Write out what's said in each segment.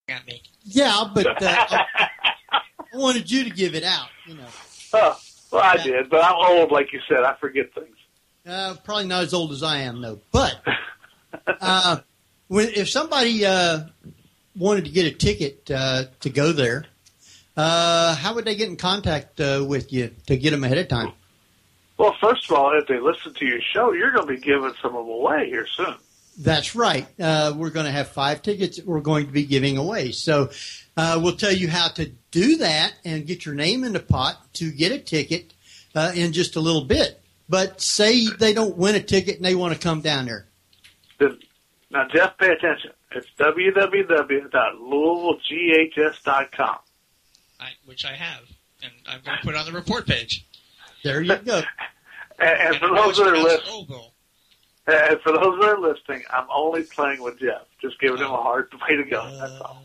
at me. Yeah, but I wanted you to give it out, Oh, well, I did, but I'm old, like you said. I forget things. Probably not as old as I am, though. But if somebody wanted to get a ticket to go there, how would they get in contact with you to get them ahead of time? Well, first of all, if they listen to your show, you're going to be giving some of them away here soon. That's right. We're going to have 5 tickets that we're going to be giving away. So we'll tell you how to do that and get your name in the pot to get a ticket in just a little bit. But say they don't win a ticket and they want to come down there. Now, Jeff, pay attention. It's www.louisvilleghs.com. Which I have, and I'm going to put it on the report page. There you go. and for those that are listening, I'm only playing with Jeff, just giving him a hard way to go. That's all.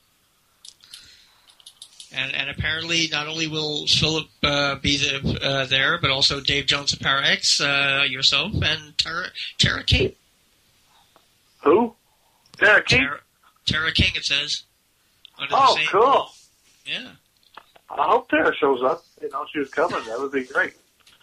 And apparently, not only will Philip be there, but also Dave Jones of Parax, yourself, and Tara King. Who? Tara King? Tara King, it says. Oh, cool. Yeah. I hope Tara shows up. She was coming. That would be great.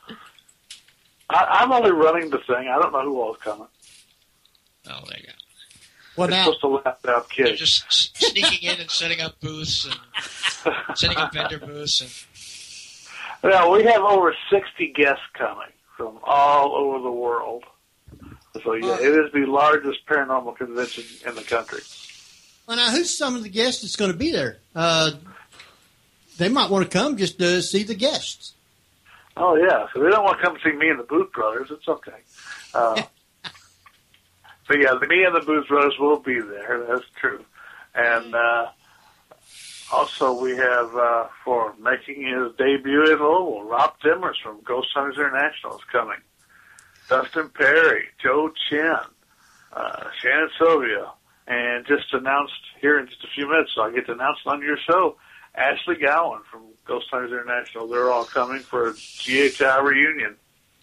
I'm only running the thing. I don't know who all's coming. Oh, there you go. Well, it's now, supposed to laugh out kids. They're just sneaking in and setting up booths and setting up vendor booths. Now, we have over 60 guests coming from all over the world. So, yeah, it is the largest paranormal convention in the country. Well, now, who's some of the guests that's going to be there? They might want to come just to see the guests. Oh, yeah. So they don't want to come see me and the Booth Brothers. It's okay. But, yeah, me and the Booth Brothers will be there. That's true. And also we have, for making his debut in Louisville, Rob Dimmers from Ghost Hunters International is coming. Dustin Perry, Joe Chen, Shannon Sylvia, and just announced here in just a few minutes, so I get to announce it on your show, Ashley Gowan from Ghost Hunters International. They're all coming for a GHI reunion.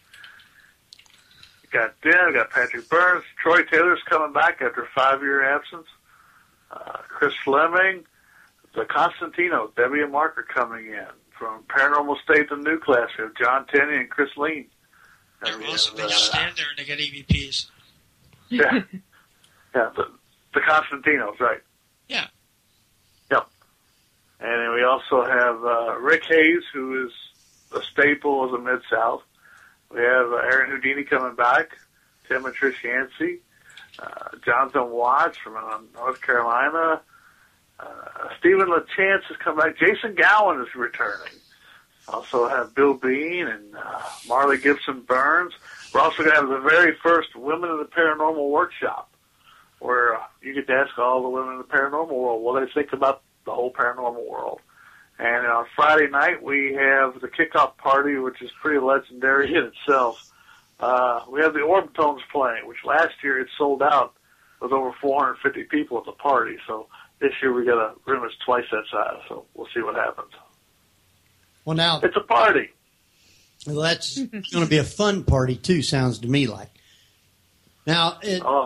We got Patrick Burns. Troy Taylor's coming back after a 5-year absence. Chris Fleming. The Constantino, Debbie and Mark are coming in. From Paranormal State, the new class, we have John Tenney and Chris Lean. They're awesome. They just stand there and they get EVPs. Yeah. Yeah, the Constantinos, right. Yeah. Yep. And then we also have Rick Hayes, who is a staple of the Mid-South. We have Aaron Houdini coming back, Tim and Trish Yancey, Jonathan Watts from North Carolina, Stephen LaChance is coming back, Jason Gowan is returning. Also have Bill Bean and Marley Gibson Burns. We're also going to have the very first Women in the Paranormal workshop, where you get to ask all the women in the paranormal world what they think about the whole paranormal world. And on Friday night, we have the kickoff party, which is pretty legendary in itself. We have the Orbitones playing, which last year it sold out with over 450 people at the party. So this year we got a room that's twice that size, so we'll see what happens. Well, now it's a party. Well, that's going to be a fun party too. Sounds to me like. Now,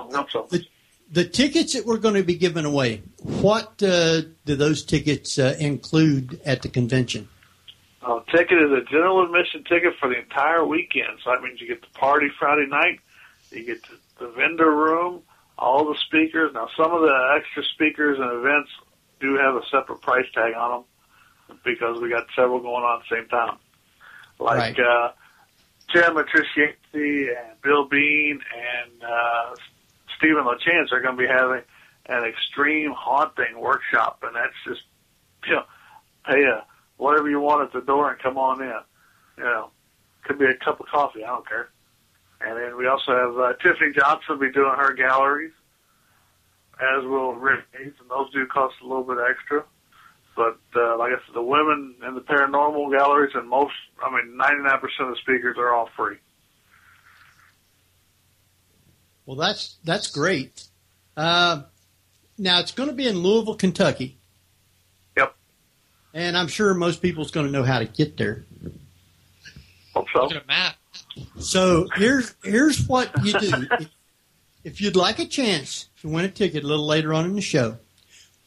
the tickets that we're going to be giving away. What do those tickets include at the convention? Ticket is a general admission ticket for the entire weekend. So that means you get the party Friday night, you get the vendor room, all the speakers. Now, some of the extra speakers and events do have a separate price tag on them, because we got several going on at the same time. Like Tim and Trish Yancey and Bill Bean and Stephen LaChance are going to be having an extreme haunting workshop, and that's just, pay whatever you want at the door and come on in. Could be a cup of coffee, I don't care. And then we also have Tiffany Johnson will be doing her galleries, as will Rick Hayes, and those do cost a little bit extra. But like I said, the women in the paranormal galleries and 99% of the speakers are all free. Well, that's great. Now, it's going to be in Louisville, Kentucky. Yep. And I'm sure most people's going to know how to get there. Hope so. Look at a map. So here's what you do. If you'd like a chance to win a ticket a little later on in the show,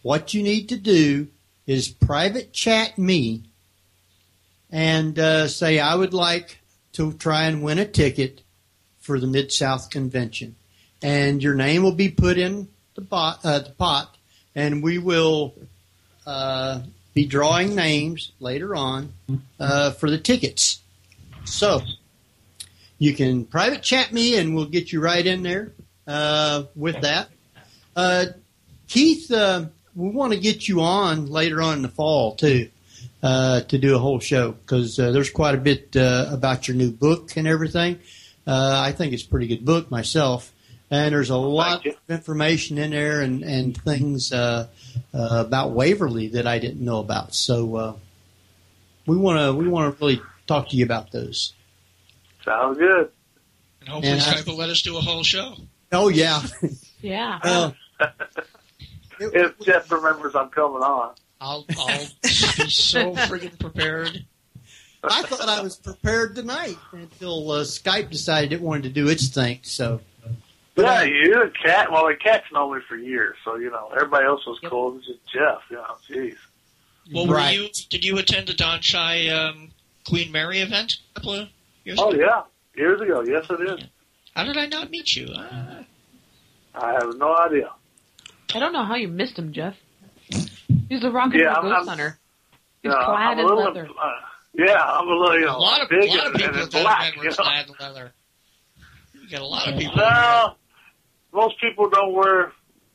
what you need to do is private chat me and say, I would like to try and win a ticket for the Mid-South Convention. And your name will be put in the pot, and we will be drawing names later on for the tickets. So you can private chat me, and we'll get you right in there with that. Keith, we want to get you on later on in the fall, too, to do a whole show, because there's quite a bit about your new book and everything. I think it's a pretty good book myself. And there's a lot of information in there and things about Waverly that I didn't know about. So we want to really talk to you about those. Sounds good. And hopefully Skype will let us do a whole show. Oh, yeah. Yeah. If Jeff remembers I'm coming on. I'll be so friggin' prepared. I thought I was prepared tonight until Skype decided it wanted to do its thing. So, but, you and Kat. Well, Kat's known me for years, so everybody else was cool. It was just Jeff. Jeez. Well, did you attend the Don Shai Queen Mary event a couple of years ago? Oh yeah, years ago. Yes, I did. How did I not meet you? I have no idea. I don't know how you missed him, Jeff. He's a rock and roll ghost hunter. He's clad in leather. I'm a little, a lot of big people and black. Were clad in leather. You got a lot of people. No, most people don't wear.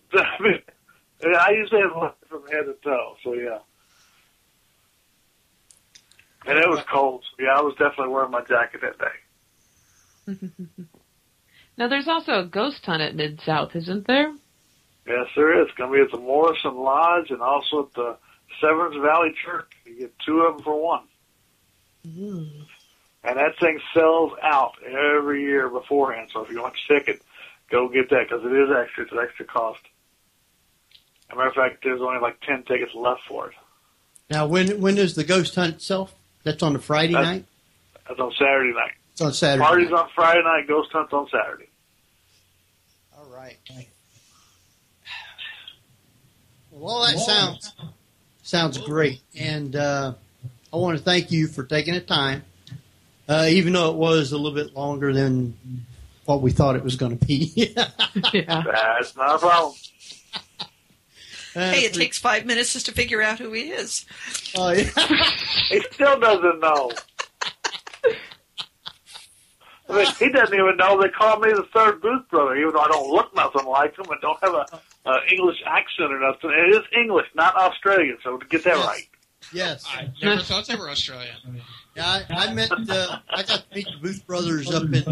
I usually have leather from head to toe, so yeah. And it was cold, so I was definitely wearing my jacket that day. Now, there's also a ghost hunt at Mid-South, isn't there? Yes, there is. It's going to be at the Morrison Lodge and also at the Severance Valley Church. You get two of them for one. Mm. And that thing sells out every year beforehand. So if you want a ticket, go get that because it is extra. It's an extra cost. As a matter of fact, there's only like 10 tickets left for it. Now, when is the ghost hunt itself? That's on the Friday night? That's on Saturday night. It's on Saturday Party's night. on Friday night, ghost hunt's on Saturday. All right. Well, that sounds great. And I want to thank you for taking the time, even though it was a little bit longer than what we thought it was going to be. Yeah. That's not a problem. Hey, it takes 5 minutes just to figure out who he is. Oh, yeah. He still doesn't know. I mean, he doesn't even know they call me the third Booth brother, even though I don't look nothing like him and don't have a English accent or nothing. It is English, not Australian, so to get that right. Yes. I never thought they were Australian. Yeah, I met. I got to meet the Booth brothers up in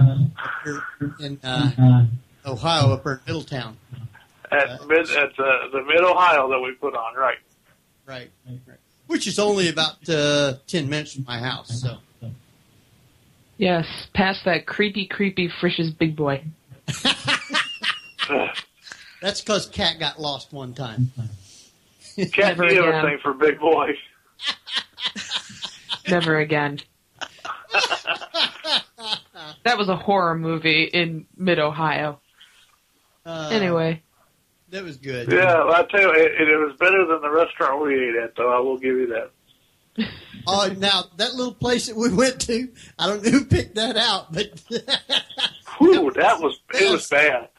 Ohio, up in Middletown. At the Mid-Ohio that we put on, right. Right. Which is only about 10 minutes from my house. So. Yes, past that creepy Frisch's big boy. That's because Kat got lost one time. Can't do everything for big boy. Never again. That was a horror movie in Mid-Ohio. Anyway. That was good. Yeah, well, I tell you, it was better than the restaurant we ate at, though. I will give you that. Oh, now, that little place that we went to, I don't know who picked that out, but... Whew, it was bad.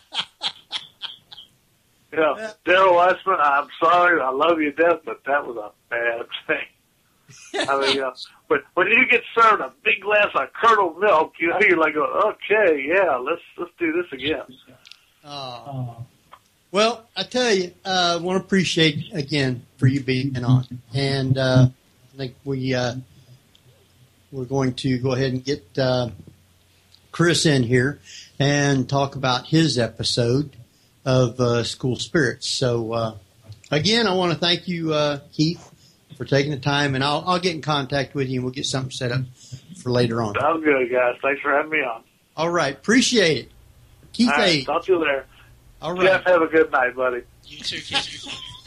Yeah, Daryl Weissman, I'm sorry, I love you to death, but that was a bad thing. I mean, but when you get served a big glass of curdled milk, you're like, okay, yeah, let's do this again. Oh. Well, I tell you, I want to appreciate again for you being on, and I think we're going to go ahead and get Chris in here and talk about his episode of School Spirits. So again, I want to thank you, Keith, for taking the time, and I'll get in contact with you and we'll get something set up for later on. Sounds good, guys. Thanks for having me on. All right, appreciate it. Keith All right, A. talk to you later. All right. Jeff, have a good night, buddy. You too, Keith.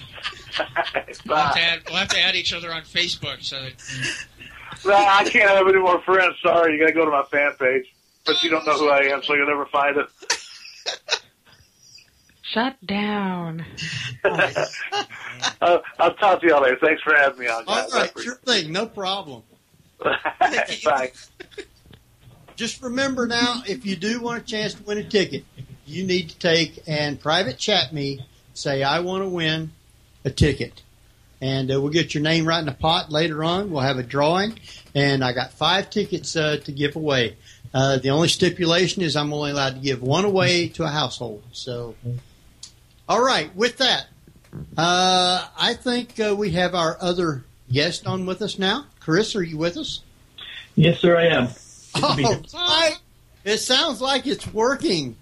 Bye. We'll have to add each other on Facebook. So that... No, I can't have any more friends. Sorry, you got to go to my fan page. But you don't know who I am, so you'll never find it. Shut down. I'll talk to y'all later. Thanks for having me on, guys. All right, sure thing. No problem. Thanks. Just remember now, if you do want a chance to win a ticket, you need to take and private chat me, say, I want to win a ticket. And we'll get your name right in the pot later on. We'll have a drawing. And I got 5 tickets to give away. The only stipulation is I'm only allowed to give one away to a household. So, all right, with that, I think we have our other guest on with us now. Chris, are you with us? Yes, sir, I am. Oh, right. It sounds like it's working.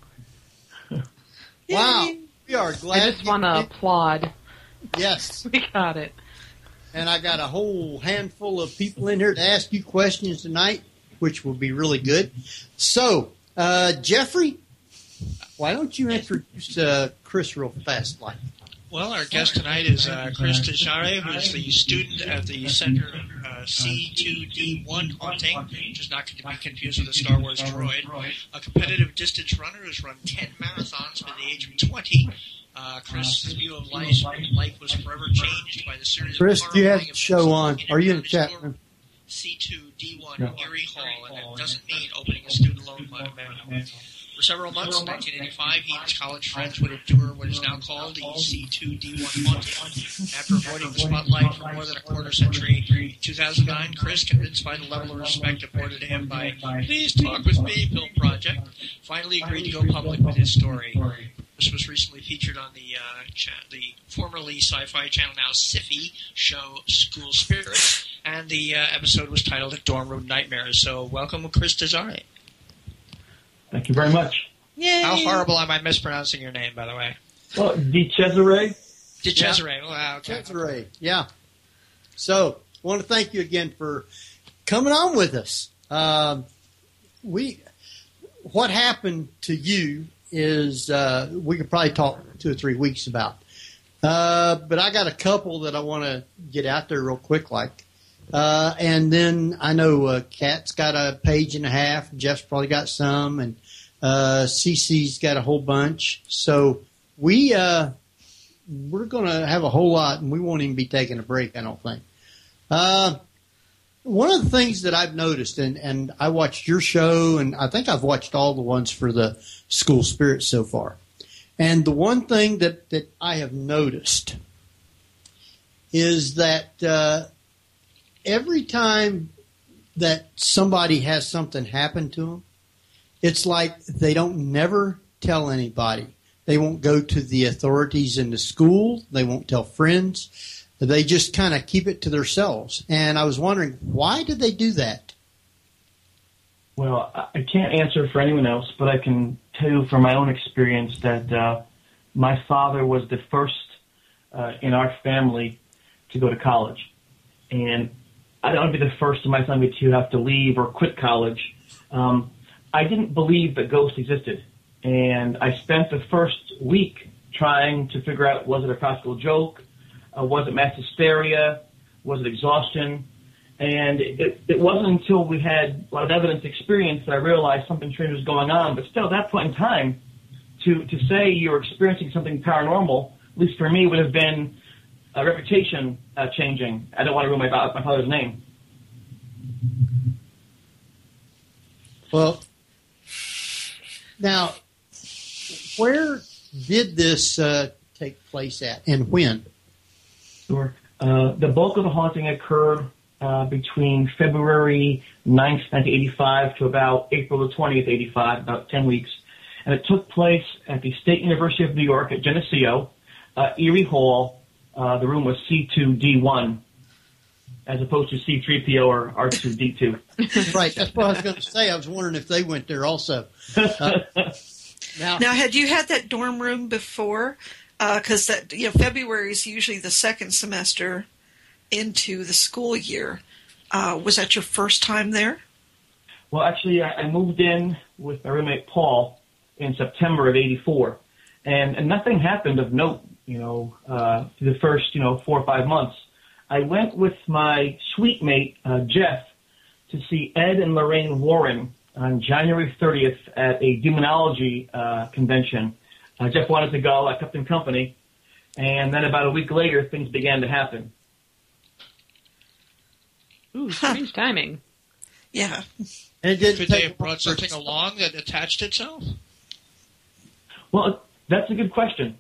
Wow. We are glad. I just want to applaud. Yes. We got it. And I got a whole handful of people in here to ask you questions tonight, which will be really good. So, Jeffrey, why don't you introduce Chris real fast? Well, our guest tonight is Chris Tejare, who is the student at the Center of C2D1 Haunting, which is not to be confused with a Star Wars droid. A competitive distance runner who's run 10 marathons by the age of 20. Chris' view of life was forever changed by the series Chris, of do you have the show on? Are you in the chat room? C2D1 Erie Hall, and it doesn't mean opening a student loan manual. For several months in 1985, he and his college friends would endure what is now called the C2D1 haunting. After avoiding the spotlight for more than a quarter century, in 2009, Chris, convinced by the level of respect afforded to him by Please Talk With Me Film Project, finally agreed to go public with his story. This was recently featured on the formerly Sci-Fi Channel, now Sci-Fi show School Spirits, and the episode was titled Dorm Room Nightmares. So welcome, Chris Tejare. Thank you very much. Yay. How horrible am I mispronouncing your name, by the way? Well, DeCesare. DeCesare. Wow, okay. Cesare, yeah. So, I want to thank you again for coming on with us. What happened to you is we could probably talk 2 or 3 weeks about. But I got a couple that I want to get out there real quick, and then I know Kat's got a page and a half. Jeff's probably got some, and CC's got a whole bunch. So we're going to have a whole lot, and we won't even be taking a break, I don't think. One of the things that I've noticed, and I watched your show, and I think I've watched all the ones for the School Spirit so far. And the one thing that I have noticed is that every time that somebody has something happen to them, it's like they don't never tell anybody. They won't go to the authorities in the school. They won't tell friends. They just kind of keep it to themselves. And I was wondering, why did they do that? Well, I can't answer for anyone else, but I can tell you from my own experience that my father was the first in our family to go to college. And I don't want to be the first in my family to have to leave or quit college. I didn't believe that ghosts existed. And I spent the first week trying to figure out, was it a practical joke? Was it mass hysteria? Was it exhaustion? And it wasn't until we had a lot of evidence experience that I realized something strange was going on. But still, at that point in time, to say you're experiencing something paranormal, at least for me, would have been a reputation changing. I don't want to ruin my father's name. Well, now, where did this take place at, and when? Sure. The bulk of the haunting occurred between February 9th, 1985 to about April the 20th, 85, about 10 weeks. And it took place at the State University of New York at Geneseo, Erie Hall. The room was C2D1, as opposed to C3PO or R2D2. Right, that's what I was going to say. I was wondering if they went there also. Now, had you had that dorm room before? Because February is usually the second semester into the school year. Was that your first time there? Well, actually, I moved in with my roommate Paul in September of '84, and nothing happened of note. For the first 4 or 5 months, I went with my suite mate Jeff to see Ed and Lorraine Warren on January 30th at a demonology convention Jeff wanted to go. I kept him company. And then about a week later, things began to happen. Ooh, strange timing. Yeah. And it didn't Could they have brought something along that attached itself? Well, that's a good question.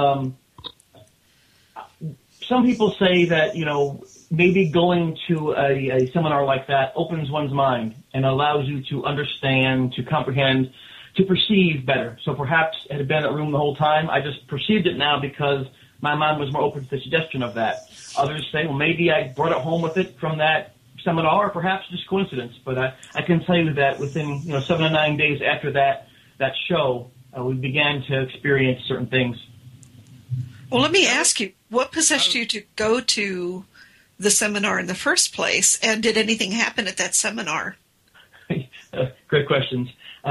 Some people say that, maybe going to a seminar like that opens one's mind and allows you to understand, to comprehend, to perceive better. So perhaps it had been in that room the whole time. I just perceived it now because my mind was more open to the suggestion of that. Others say, well, maybe I brought it home with it from that seminar, or perhaps just coincidence. But I can tell you that within 7 to 9 days after that show, we began to experience certain things. Well, let me ask you, what possessed you to go to the seminar in the first place, and did anything happen at that seminar? Great questions.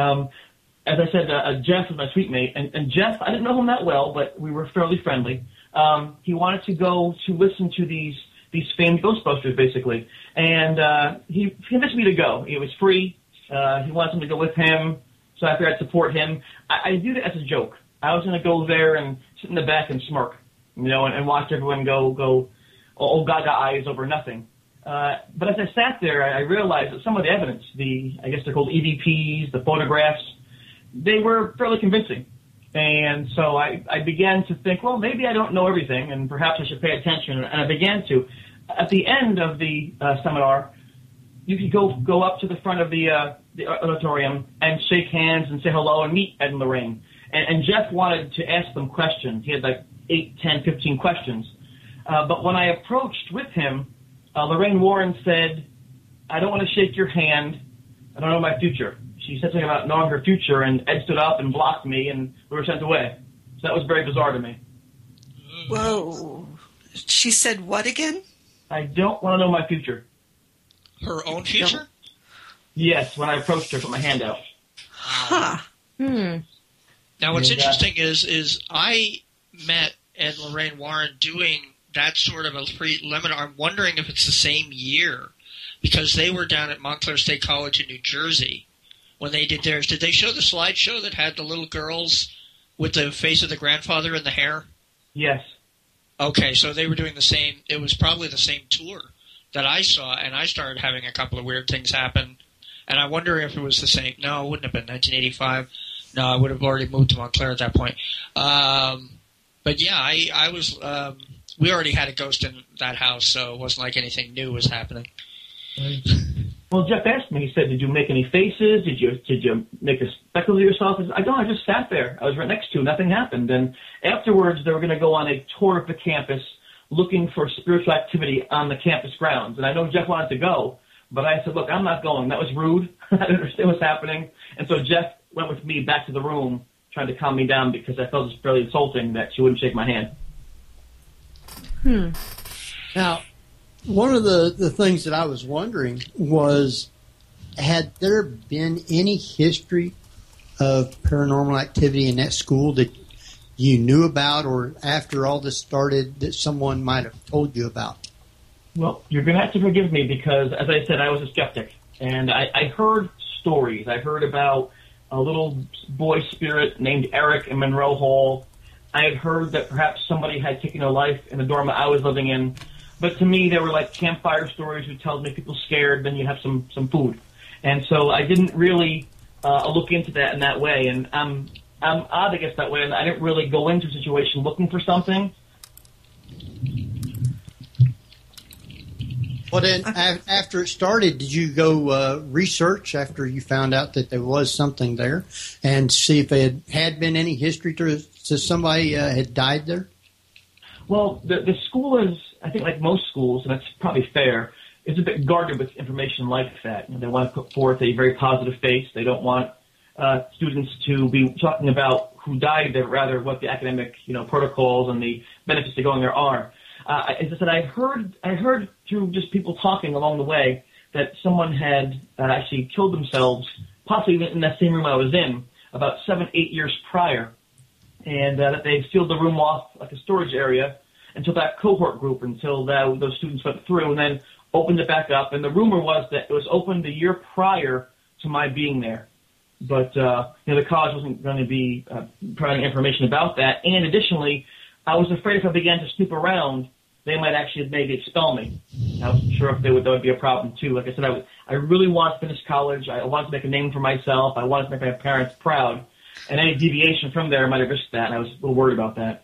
As I said, Jeff was my suite mate, and Jeff, I didn't know him that well, but we were fairly friendly. He wanted to go to listen to these famed Ghostbusters, basically, and he convinced me to go. It was free. He wanted me to go with him, so I figured I'd support him. I viewed it as a joke. I was going to go there and sit in the back and smirk, and watch everyone go all gaga eyes over nothing. But as I sat there, I realized that some of the evidence, I guess they're called EVPs, the photographs, they were fairly convincing. And so I began to think, well, maybe I don't know everything, and perhaps I should pay attention. And I began to. At the end of the seminar, you could go up to the front of the auditorium and shake hands and say hello and meet Ed and Lorraine. And Jeff wanted to ask them questions. He had like 8, 10, 15 questions. But when I approached with him, Lorraine Warren said, I don't want to shake your hand. I don't know my future. She said something about knowing her future, and Ed stood up and blocked me, and we were sent away. So that was very bizarre to me. Whoa. She said what again? I don't want to know my future. Her own future? Yes, when I approached her, put my hand out. Huh. Now, what's interesting is I met Ed and Lorraine Warren doing that sort of a preliminary. I'm wondering if it's the same year, because they were down at Montclair State College in New Jersey when they did theirs. Did they show the slideshow that had the little girls with the face of the grandfather and the hair? Yes. Okay, so they were doing the same. It was probably the same tour that I saw, and I started having a couple of weird things happen. And I wonder if it was the same. No, it wouldn't have been 1985. No, I would have already moved to Montclair at that point. But yeah, I was. We already had a ghost in that house, so it wasn't like anything new was happening. Well, Jeff asked me. He said, "Did you make any faces? Did you make a speckle of yourself?" I said, "I don't. I just sat there. I was right next to. Nothing happened." And afterwards, they were going to go on a tour of the campus, looking for spiritual activity on the campus grounds. And I know Jeff wanted to go, but I said, "Look, I'm not going. That was rude. I didn't understand what's happening." And so Jeff went with me back to the room, trying to calm me down because I felt it was fairly insulting that she wouldn't shake my hand. Now, one of the things that I was wondering was, had there been any history of paranormal activity in that school that you knew about, or after all this started that someone might have told you about? Well, you're going to have to forgive me because, as I said, I was a skeptic. And I heard stories. I heard about a little boy spirit named Eric in Monroe Hall. I had heard that perhaps somebody had taken a life in the dorm I was living in. But to me, they were like campfire stories who tells me people scared, then you have some food. And so I didn't really look into that in that way. And I'm odd, I guess, that way. And I didn't really go into a situation looking for something. Well, then, after it started, did you go research after you found out that there was something there and see if there had been any history to somebody had died there? Well, the school is, I think, like most schools, and that's probably fair, is a bit guarded with information like that. They want to put forth a very positive face. They don't want students to be talking about who died there, rather what the academic protocols and the benefits to going there are. As I said, I heard through just people talking along the way that someone had actually killed themselves, possibly in that same room I was in, about 7-8 years prior, and that they sealed the room off like a storage area until that cohort group, until those students went through, and then opened it back up. And the rumor was that it was opened the year prior to my being there. But, the college wasn't going to be providing information about that. And additionally, I was afraid if I began to snoop around, they might actually maybe expel me. I wasn't sure if that would be a problem too. Like I said, I really wanted to finish college. I wanted to make a name for myself. I wanted to make my parents proud. And any deviation from there might have risked that, and I was a little worried about that.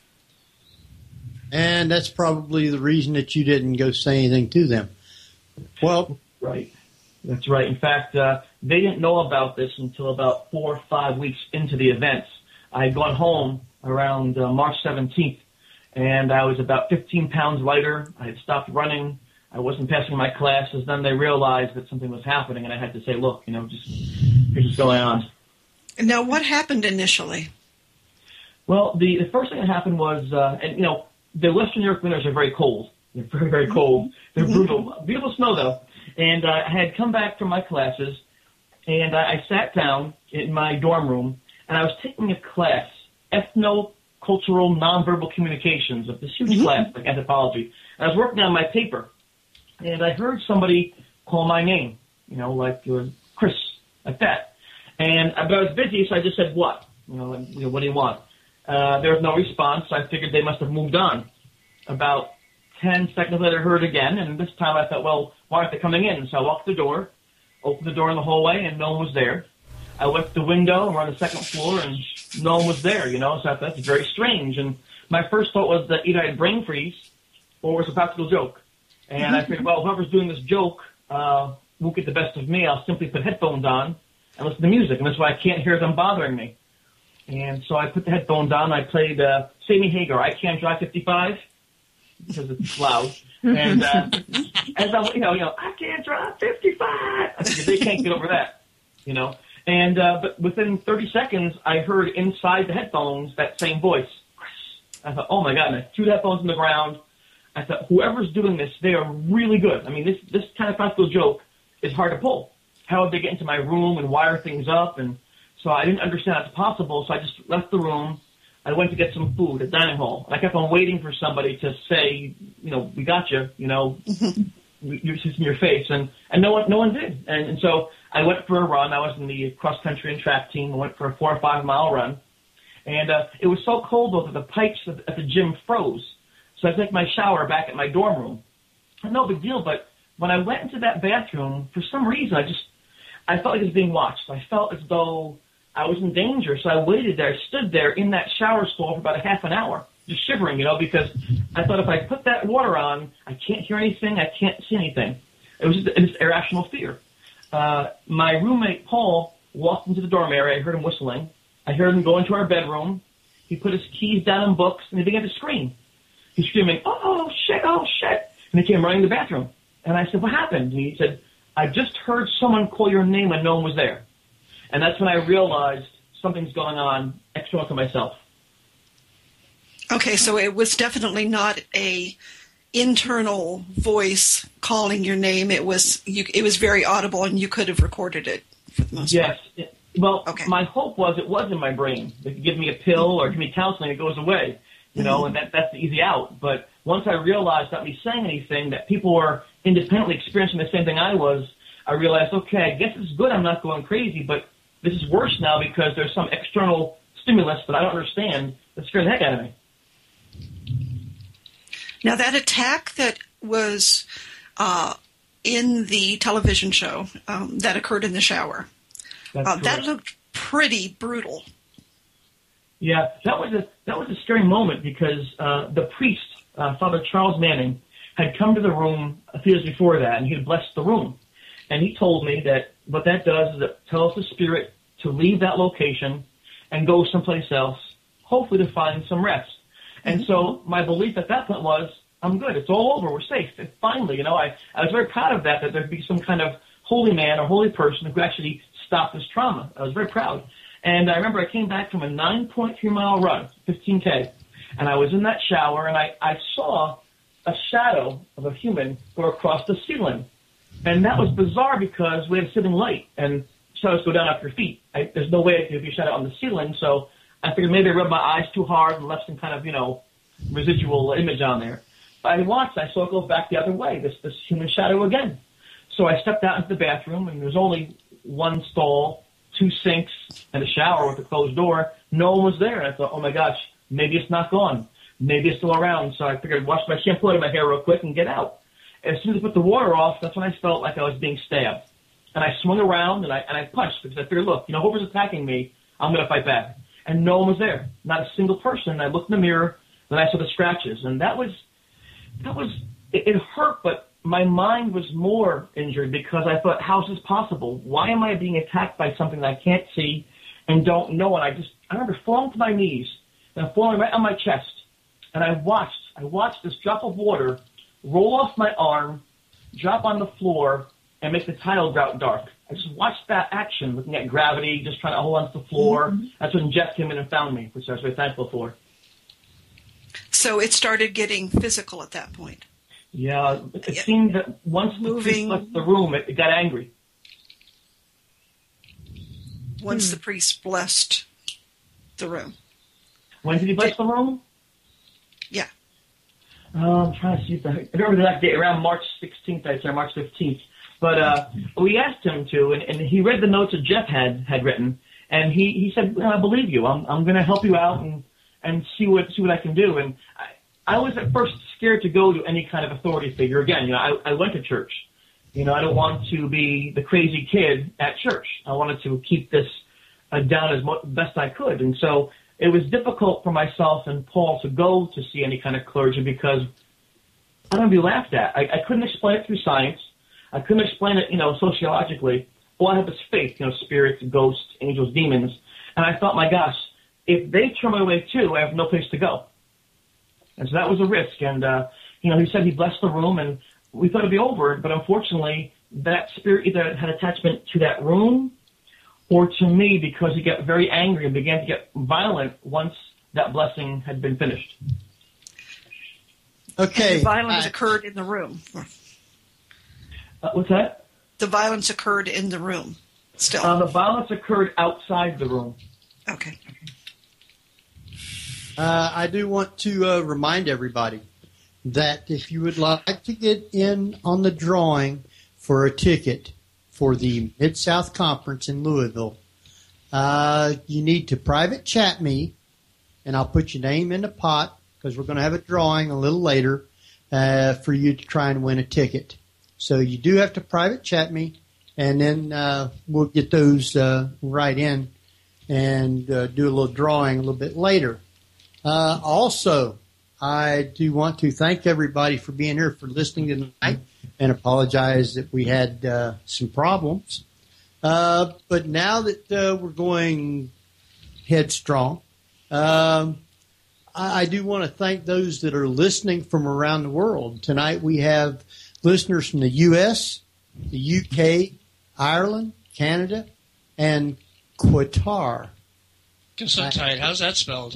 And that's probably the reason that you didn't go say anything to them. Well, right. That's right. In fact, they didn't know about this until about 4 or 5 weeks into the events. I had gone home around March 17th, and I was about 15 pounds lighter. I had stopped running. I wasn't passing my classes. Then they realized that something was happening, and I had to say, look, here's what's going on. Now, what happened initially? Well, the first thing that happened was, the Western New York winters are very cold. They're very, very cold. They're brutal. Beautiful snow, though. And I had come back from my classes, and I sat down in my dorm room, and I was taking a class, Ethno-Cultural Nonverbal Communications, of this huge class, like anthropology. And I was working on my paper, and I heard somebody call my name, like Chris, like that. But I was busy, so I just said, what? What do you want? There was no response, so I figured they must have moved on. About 10 seconds later, I heard again, and this time I thought, well, why aren't they coming in? So I walked the door, opened the door in the hallway, and no one was there. I went to the window, and we're on the second floor, and no one was there, so I thought that's very strange. And my first thought was that either I had brain freeze or it was a practical joke. And I figured, well, whoever's doing this joke won't get the best of me. I'll simply put headphones on and listen to music, and that's why I can't hear them bothering me. And so I put the headphones on, and I played Sammy Hagar, I Can't Drive 55, because it's loud. And as I, I can't drive 55. I think they can't get over that, And but within 30 seconds, I heard inside the headphones that same voice. I thought, oh my God! And I threw the headphones on the ground. I thought, whoever's doing this, they are really good. I mean, this kind of practical joke is hard to pull. How would they get into my room and wire things up? And so I didn't understand that's possible. So I just left the room. I went to get some food at dining hall. And I kept on waiting for somebody to say, we got you, you're just in your face. And no one did. And so I went for a run. I was in the cross-country and track team. I went for a 4 or 5 mile run. And it was so cold, though, that the pipes at the gym froze. So I took my shower back at my dorm room. No big deal, but when I went into that bathroom, for some reason, I felt like I was being watched. I felt as though I was in danger, so I waited there. I stood there in that shower stall for about a half an hour, just shivering, because I thought if I put that water on, I can't hear anything, I can't see anything. It was just an irrational fear. My roommate, Paul, walked into the dorm area. I heard him whistling. I heard him go into our bedroom. He put his keys down in books, and he began to scream. He's screaming, oh, shit, oh, shit. And he came running to the bathroom. And I said, what happened? And he said, I just heard someone call your name and no one was there. And that's when I realized something's going on external to myself. Okay, so it was definitely not a internal voice calling your name. It was very audible, and you could have recorded it for the most part. Yes. My hope was it was in my brain. They could give me a pill or give me counseling, it goes away, and that's the easy out. But once I realized, without me saying anything, that people were independently experiencing the same thing I was, I realized, okay, I guess it's good I'm not going crazy, but this is worse now because there's some external stimulus that I don't understand that scared the heck out of me. Now, that attack that was in the television show that occurred in the shower, that looked pretty brutal. Yeah, that was a scary moment because the priest, Father Charles Manning, had come to the room a few years before that, and he had blessed the room. And he told me that what that does is it tells the spirit to leave that location and go someplace else, hopefully to find some rest. And so my belief at that point was, I'm good. It's all over. We're safe. And finally, I was very proud of that there'd be some kind of holy man or holy person who could actually stop this trauma. I was very proud. And I remember I came back from a 9.3 mile run, 15K, and I was in that shower, and I saw a shadow of a human go across the ceiling. And that was bizarre because we had a ceiling light, and shadows go down off your feet. There's no way it could be a shadow on the ceiling, so I figured maybe I rubbed my eyes too hard and left some kind of, residual image on there. But I watched, I saw it go back the other way, this human shadow again. So I stepped out into the bathroom, and there was only one stall 2 sinks and a shower with a closed door. No one was there. And I thought, oh my gosh, maybe it's not gone. Maybe it's still around. So I figured I'd wash my shampoo out of my hair real quick and get out. As soon as I put the water off, that's when I felt like I was being stabbed. And I swung around and I punched because I figured, look, whoever's attacking me, I'm going to fight back. And no one was there. Not a single person. I looked in the mirror, then I saw the scratches. And it hurt, but my mind was more injured because I thought, how is this possible? Why am I being attacked by something that I can't see and don't know? And I remember falling to my knees and falling right on my chest. And I watched this drop of water roll off my arm, drop on the floor, and make the tile grout dark. I just watched that action, looking at gravity, just trying to hold on to the floor. Mm-hmm. That's when Jeff came in and found me, which I was very thankful for. So it started getting physical at that point. Yeah, it seemed that once the priest left the room, it got angry. Once the priest blessed the room. When did he bless the room? Yeah. I'm trying to see if I remember the exact date, around March 16th, I'd say, March 15th. But we asked him to, and he read the notes that Jeff had written, and he said, well, I believe you. I'm going to help you out and see what I can do. And I was at first scared to go to any kind of authority figure. Again, I went to church. I don't want to be the crazy kid at church. I wanted to keep this down as best I could. And so it was difficult for myself and Paul to go to see any kind of clergy because I'm going to be laughed at. I couldn't explain it through science. I couldn't explain it, sociologically. All I have is faith, spirits, ghosts, angels, demons. And I thought, my gosh, if they turn me away too, I have no place to go. And so that was a risk. And, he said he blessed the room, and we thought it'd be over. But unfortunately, that spirit either had attachment to that room or to me because he got very angry and began to get violent once that blessing had been finished. Okay. And the violence occurred in the room. What's that? The violence occurred in the room still. The violence occurred outside the room. Okay. I do want to remind everybody that if you would like to get in on the drawing for a ticket for the Mid-South Conference in Louisville, you need to private chat me, and I'll put your name in the pot because we're going to have a drawing a little later for you to try and win a ticket. So you do have to private chat me, and then we'll get those right in and do a little drawing a little bit later. Also, I do want to thank everybody for being here, for listening tonight, and apologize that we had some problems. But now that we're going headstrong, I do want to thank those that are listening from around the world. Tonight we have listeners from the U.S., the U.K., Ireland, Canada, and Qatar. Gesundheit, how's that spelled?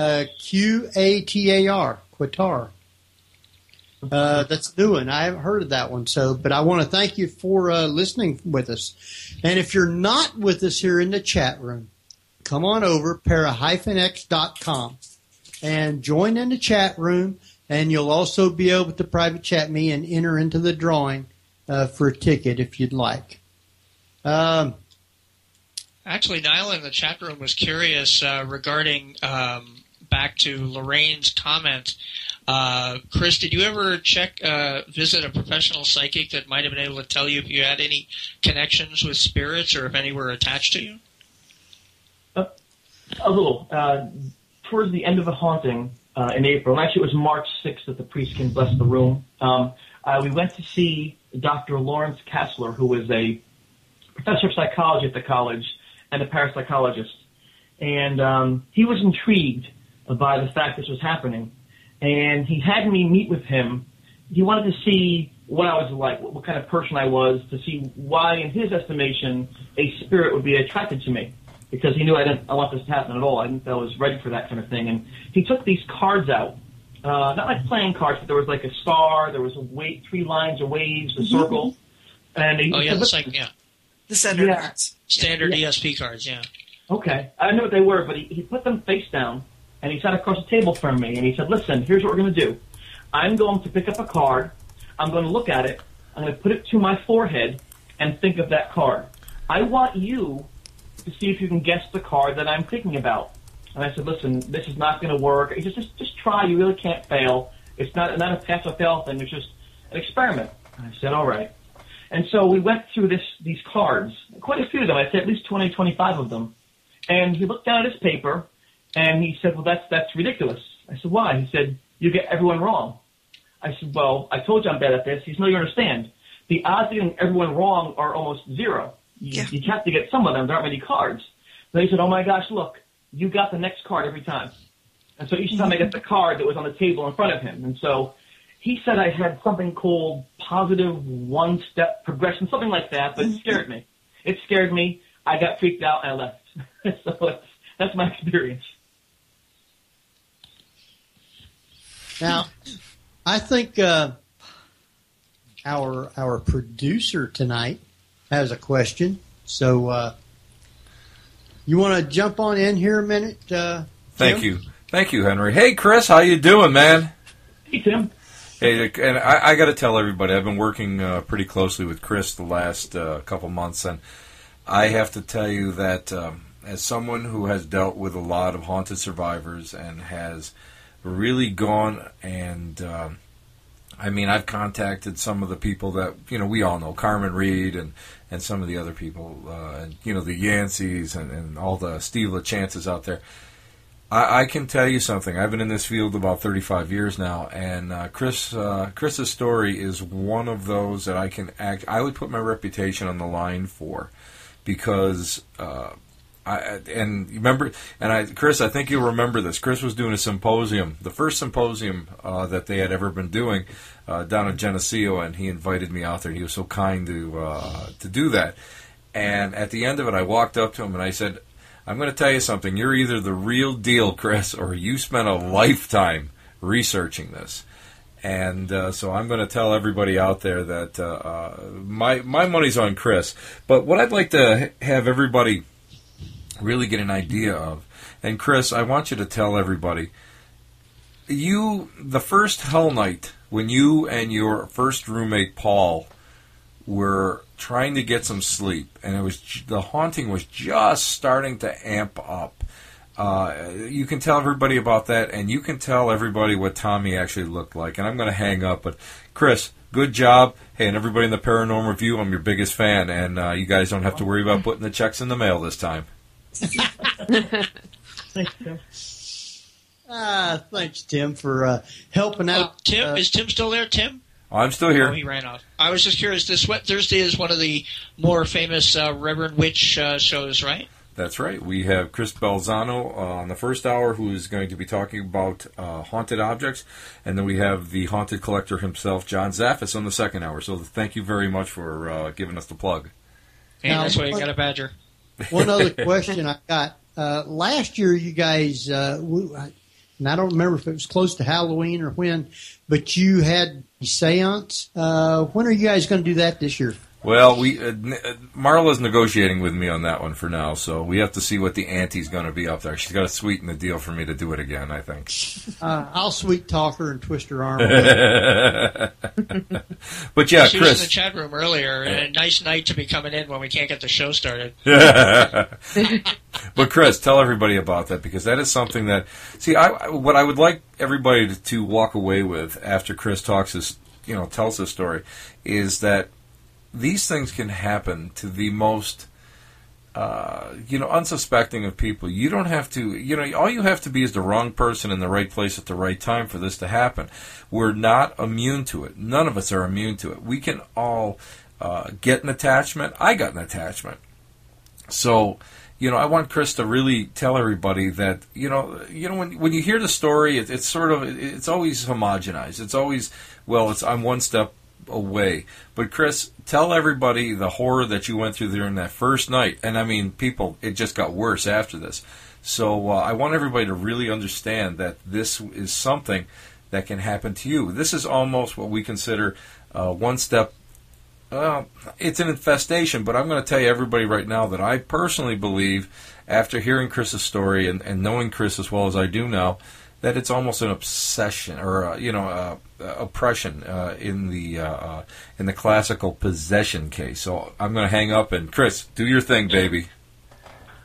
Qatar, Qatar. That's a new one. I haven't heard of that one. But I want to thank you for listening with us. And if you're not with us here in the chat room, come on over, para-x.com, and join in the chat room. And you'll also be able to private chat me and enter into the drawing for a ticket if you'd like. Actually, Nyla in the chat room was curious regarding back to Lorraine's comment. Chris, did you ever visit a professional psychic that might have been able to tell you if you had any connections with spirits or if any were attached to you? A little. Towards the end of the haunting in April, and actually it was March 6th that the priest can bless the room, we went to see Dr. Lawrence Kassler, who was a professor of psychology at the college and a parapsychologist. And he was intrigued by the fact this was happening. And he had me meet with him. He wanted to see what I was like, what kind of person I was, to see why, in his estimation, a spirit would be attracted to me. Because he knew I didn't want this to happen at all. I didn't think I was ready for that kind of thing. And he took these cards out. Not like playing cards, but there was like a star, there was a 3 lines of waves, a circle. And he said, the standard cards. Standard ESP cards, yeah. Okay. I didn't know what they were, but he put them face down, and he sat across the table from me, and he said, listen, here's what we're going to do. I'm going to pick up a card. I'm going to look at it. I'm going to put it to my forehead and think of that card. I want you to see if you can guess the card that I'm thinking about. And I said, listen, this is not going to work. He said, just try. You really can't fail. It's not a pass or fail thing. It's just an experiment. And I said, all right. And so we went through these cards, quite a few of them. I'd say at least 20, 25 of them. And he looked down at his paper, and he said, well, that's ridiculous. I said, why? He said, you get everyone wrong. I said, well, I told you I'm bad at this. He said, no, you understand. The odds of getting everyone wrong are almost zero. You have to get some of them. There aren't many cards. Then he said, oh, my gosh, look, you got the next card every time. And so each time I got the card that was on the table in front of him. And so he said I had something called positive one-step progression, something like that, but it scared me. It scared me. I got freaked out, and I left. So that's my experience. Now, I think our producer tonight has a question. So you want to jump on in here a minute? Thank you, Henry. Hey, Chris, how you doing, man? Hey, Tim. Hey, and I got to tell everybody, I've been working pretty closely with Chris the last couple months, and I have to tell you that as someone who has dealt with a lot of haunted survivors and has really gone and, I've contacted some of the people that, we all know, Carmen Reed and some of the other people, the Yanceys and all the Steve LaChances out there. I can tell you something. I've been in this field about 35 years now, and Chris's story is one of those that I would put my reputation on the line for, because Chris, I think you'll remember this. Chris was doing a symposium, the first symposium that they had ever been doing down at Geneseo, and he invited me out there. He was so kind to do that. And at the end of it, I walked up to him and I said, I'm going to tell you something. You're either the real deal, Chris, or you spent a lifetime researching this. And so I'm going to tell everybody out there that my money's on Chris. But what I'd like to have everybody really get an idea of, and Chris, I want you to tell everybody, the first Hell Night, when you and your first roommate, Paul, were trying to get some sleep, and the haunting was just starting to amp up. You can tell everybody about that, and you can tell everybody what Tommy actually looked like. And I'm going to hang up, but Chris, good job. Hey, and everybody in the Paranormal Review, I'm your biggest fan, and you guys don't have to worry about putting the checks in the mail this time. Thanks, Tim. Thanks, Tim, for helping out. Tim, is Tim still there, Tim? I'm still here. Oh, he ran off. I was just curious. This Sweat Thursday is one of the more famous Reverend Witch shows, right? That's right. We have Chris Balzano on the first hour, who is going to be talking about haunted objects. And then we have the haunted collector himself, John Zaffis, on the second hour. So thank you very much for giving us the plug. And that's why you got a badger. One other question I got. Last year, you guys, and I don't remember if it was close to Halloween or when, but you had a seance. When are you guys going to do that this year? Well, Marla's negotiating with me on that one for now, so we have to see what the ante's going to be up there. She's got to sweeten the deal for me to do it again, I think. I'll sweet talk her and twist her arm. But yeah, she Chris. was in the chat room earlier, and a nice night to be coming in when we can't get the show started. But Chris, tell everybody about that, because that is something that, what I would like everybody to walk away with after Chris tells his story, is that these things can happen to the most, unsuspecting of people. You don't have to, all you have to be is the wrong person in the right place at the right time for this to happen. We're not immune to it. None of us are immune to it. We can all get an attachment. I got an attachment. So, I want Chris to really tell everybody that, when you hear the story, it's always homogenized. It's always, I'm one step away. But Chris, tell everybody the horror that you went through during that first night. And I mean, people, it just got worse after this. So I want everybody to really understand that this is something that can happen to you. This is almost what we consider one step. It's an infestation, but I'm going to tell you, everybody, right now, that I personally believe, after hearing Chris's story and knowing Chris as well as I do now, that it's almost an obsession or oppression in the classical possession case. So I'm going to hang up, and Chris, do your thing, baby.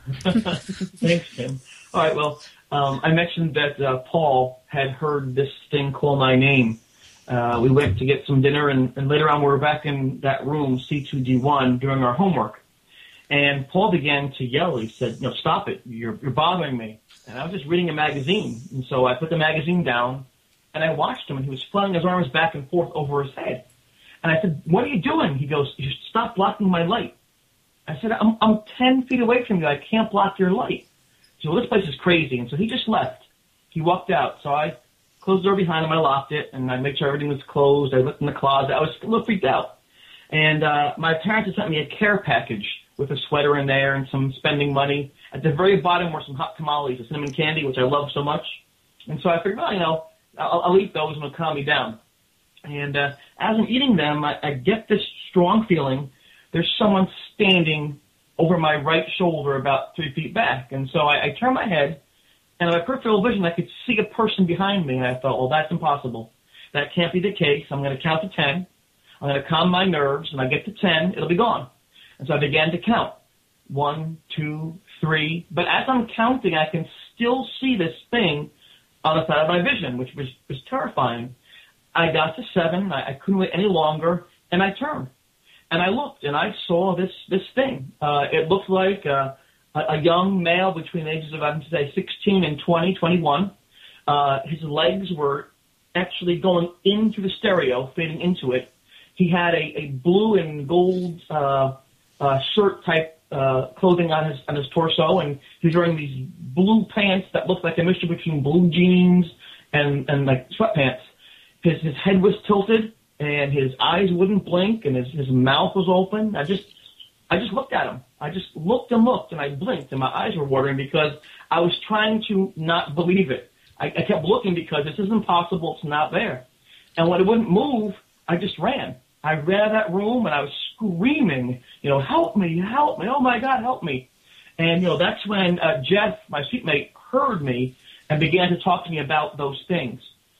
Thanks, Tim. All right, well, I mentioned that Paul had heard this thing call my name. We went to get some dinner, and later on we were back in that room, C2D1, doing our homework. And Paul began to yell. He said, stop it. You're bothering me. And I was just reading a magazine. And so I put the magazine down, and I watched him, and he was flailing his arms back and forth over his head. And I said, what are you doing? He goes, you stop blocking my light. I said, I'm 10 feet away from you. I can't block your light. So this place is crazy. And so he just left. He walked out. So I closed the door behind him. I locked it, and I made sure everything was closed. I looked in the closet. I was a little freaked out. And my parents had sent me a care package with a sweater in there and some spending money. At the very bottom were some hot tamales, a cinnamon candy, which I love so much. And so I figured, I'll eat those and it'll calm me down. And as I'm eating them, I get this strong feeling there's someone standing over my right shoulder about 3 feet back. And so I turn my head, and in my peripheral vision, I could see a person behind me. And I thought, well, that's impossible. That can't be the case. I'm going to count to 10. I'm going to calm my nerves. When I get to 10, it'll be gone. And so I began to count. 1, 2, 3. But as I'm counting, I can still see this thing on the side of my vision, which was terrifying. I got to 7. I couldn't wait any longer, and I turned. And I looked, and I saw this thing. It looked like a young male between the ages of, I would say, 16 and 20, 21. His legs were actually going into the stereo, fading into it. He had a blue and gold shirt type clothing on his torso, and he was wearing these blue pants that looked like a mixture between blue jeans and like sweatpants. His head was tilted, and his eyes wouldn't blink, and his mouth was open. I just looked at him. I just looked, and I blinked, and my eyes were watering because I was trying to not believe it. I kept looking because this is impossible. It's not there. And when it wouldn't move, I just ran. I ran out of that room, and I was screaming, help me, oh, my God, help me. And, that's when Jeff, my seatmate, heard me and began to talk to me about those things.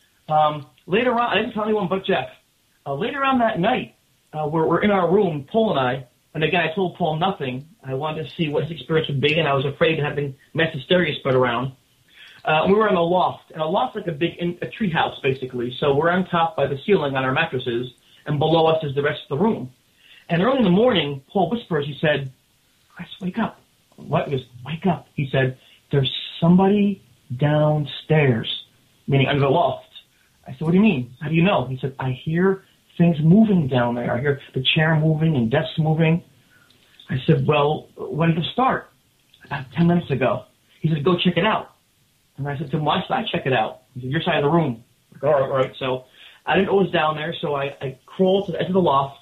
Later on, I didn't tell anyone but Jeff. Later on that night, we're in our room, Paul and I, and again, I told Paul nothing. I wanted to see what his experience would be, and I was afraid of having mass hysteria spread around. We were in a loft, and a loft's like a tree house, basically. So we're on top by the ceiling on our mattresses, and below us is the rest of the room. And early in the morning, Paul whispers, he said, Chris, wake up. What? He goes, wake up. He said, there's somebody downstairs, meaning under the loft. I said, what do you mean? How do you know? He said, I hear things moving down there. I hear the chair moving and desks moving. I said, well, when did it start? About 10 minutes ago. He said, go check it out. And I said to him, why should I check it out? He said, your side of the room. I said, all right. So I didn't know it was down there, so I crawled to the edge of the loft,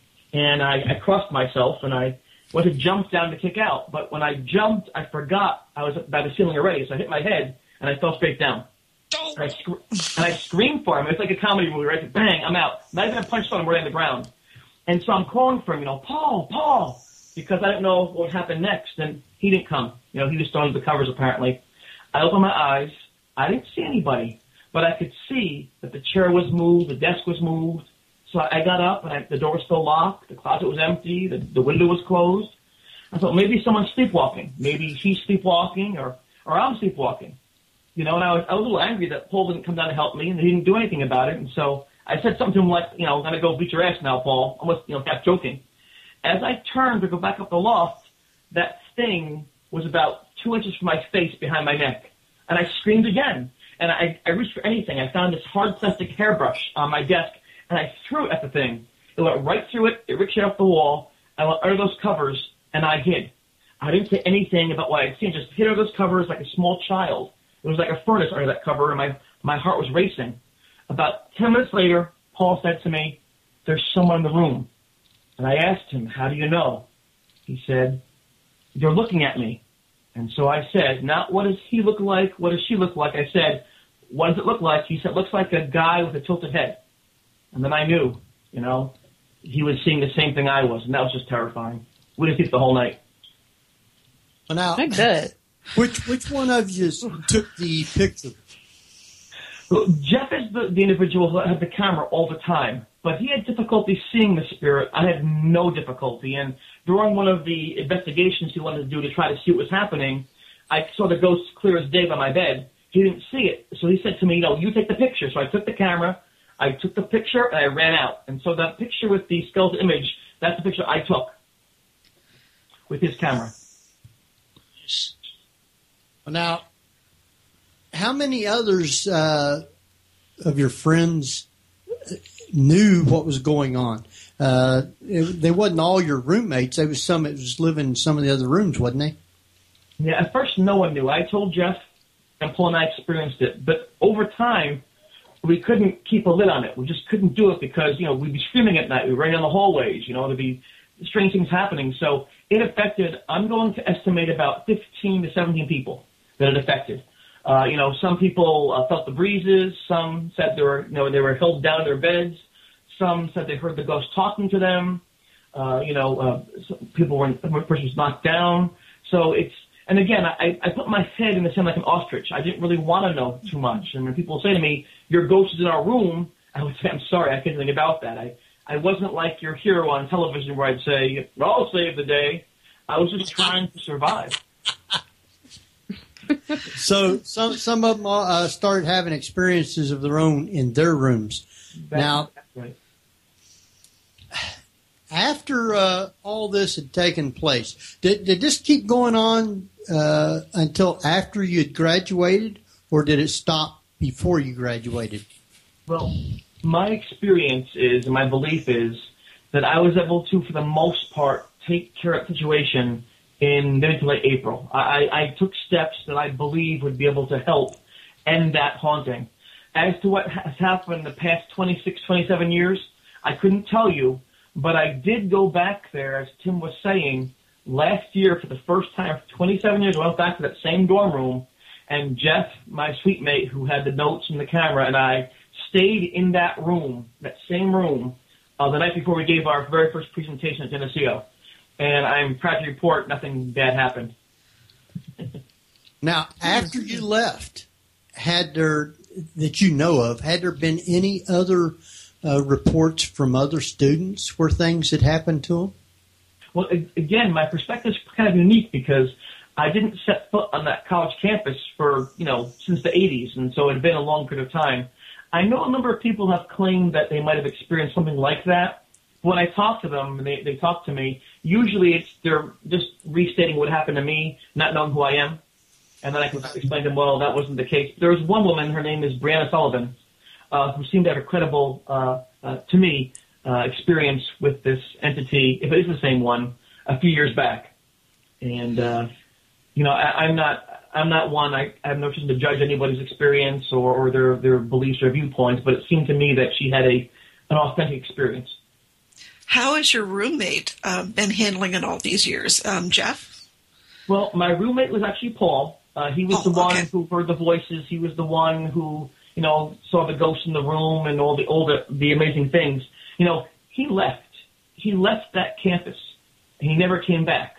and I crossed myself, and I went to jump down to kick out. But when I jumped, I forgot I was by the ceiling already, so I hit my head, and I fell straight down. And I screamed for him. It's like a comedy movie, right? Bang, I'm out. Not even a punch on him right on the ground. And so I'm calling for him, Paul, because I didn't know what would happen next. And he didn't come. He just thrown the covers, apparently. I opened my eyes. I didn't see anybody, but I could see that the chair was moved, the desk was moved. So I got up, and the door was still locked. The closet was empty. The window was closed. I thought maybe someone's sleepwalking. Maybe he's sleepwalking, or I'm sleepwalking. And I was a little angry that Paul didn't come down to help me, and he didn't do anything about it. And so I said something to him like, I'm going to go beat your ass now, Paul, almost, half joking. As I turned to go back up the loft, that thing was about 2 inches from my face behind my neck. And I screamed again. And I reached for anything. I found this hard plastic hairbrush on my desk, and I threw it at the thing. It went right through it. It ricocheted off the wall. I went under those covers, and I hid. I didn't say anything about what I'd seen. Just hid under those covers like a small child. It was like a furnace under that cover, and my heart was racing. About 10 minutes later, Paul said to me, there's someone in the room. And I asked him, how do you know? He said, they're looking at me. And so I said, not what does he look like, what does she look like? I said, what does it look like? He said, looks like a guy with a tilted head. And then I knew, he was seeing the same thing I was, and that was just terrifying. We didn't sleep the whole night. Well, now, I bet. Which one of you took the picture? Well, Jeff is the individual who had the camera all the time. but he had difficulty seeing the spirit. I had no difficulty. And during one of the investigations he wanted to do to try to see what was happening, I saw the ghost clear as day by my bed. He didn't see it. So he said to me, you take the picture. So I took the camera, I took the picture, and I ran out. And so that picture with the skeletal image, that's the picture I took with his camera. Now, how many others of your friends knew what was going on? They wasn't all your roommates. There was some that was living in some of the other rooms, wasn't they? Yeah, at first no one knew. I told Jeff, and Paul and I experienced it. But over time, we couldn't keep a lid on it. We just couldn't do it because, we'd be screaming at night. We'd run down the hallways, there'd be strange things happening. So it affected, I'm going to estimate about 15 to 17 people that it affected. Some people felt the breezes. Some said they were held down in their beds. Some said they heard the ghost talking to them. People one person was knocked down. So and again, I put my head in the sand like an ostrich. I didn't really want to know too much. And when people say to me, your ghost is in our room, I would say, I'm sorry, I can't think about that. I wasn't like your hero on television where I'd say, I'll save the day. I was just trying to survive. So some of them started having experiences of their own in their rooms. That's right. After all this had taken place, did this keep going on until after you had graduated, or did it stop before you graduated? Well, my experience is, and my belief is, that I was able to, for the most part, take care of the situation in mid to late April. I took steps that I believe would be able to help end that haunting. As to what has happened in the past 26, 27 years, I couldn't tell you, but I did go back there, as Tim was saying, last year for the first time for 27 years. I went back to that same dorm room, and Jeff, my suite mate who had the notes and the camera, and I stayed in that room, that same room, the night before we gave our very first presentation at Geneseo. And I'm proud to report nothing bad happened. Now, after you left, had there been any other reports from other students where things had happened to them? Well, again, my perspective is kind of unique because I didn't set foot on that college campus for, since the 80s, and so it had been a long period of time. I know a number of people have claimed that they might have experienced something like that. When I talk to them, and they talk to me, usually they're just restating what happened to me, not knowing who I am. And then I can explain to them, well, that wasn't the case. There was one woman, her name is Brianna Sullivan, who seemed to have a credible, to me, experience with this entity, if it is the same one, a few years back. And, I'm not one, I have no reason to judge anybody's experience or their beliefs or viewpoints, but it seemed to me that she had an authentic experience. How has your roommate been handling it all these years, Jeff? Well, my roommate was actually Paul. He was the one who heard the voices. He was the one who, saw the ghosts in the room and all the amazing things. He left. He left that campus. And he never came back.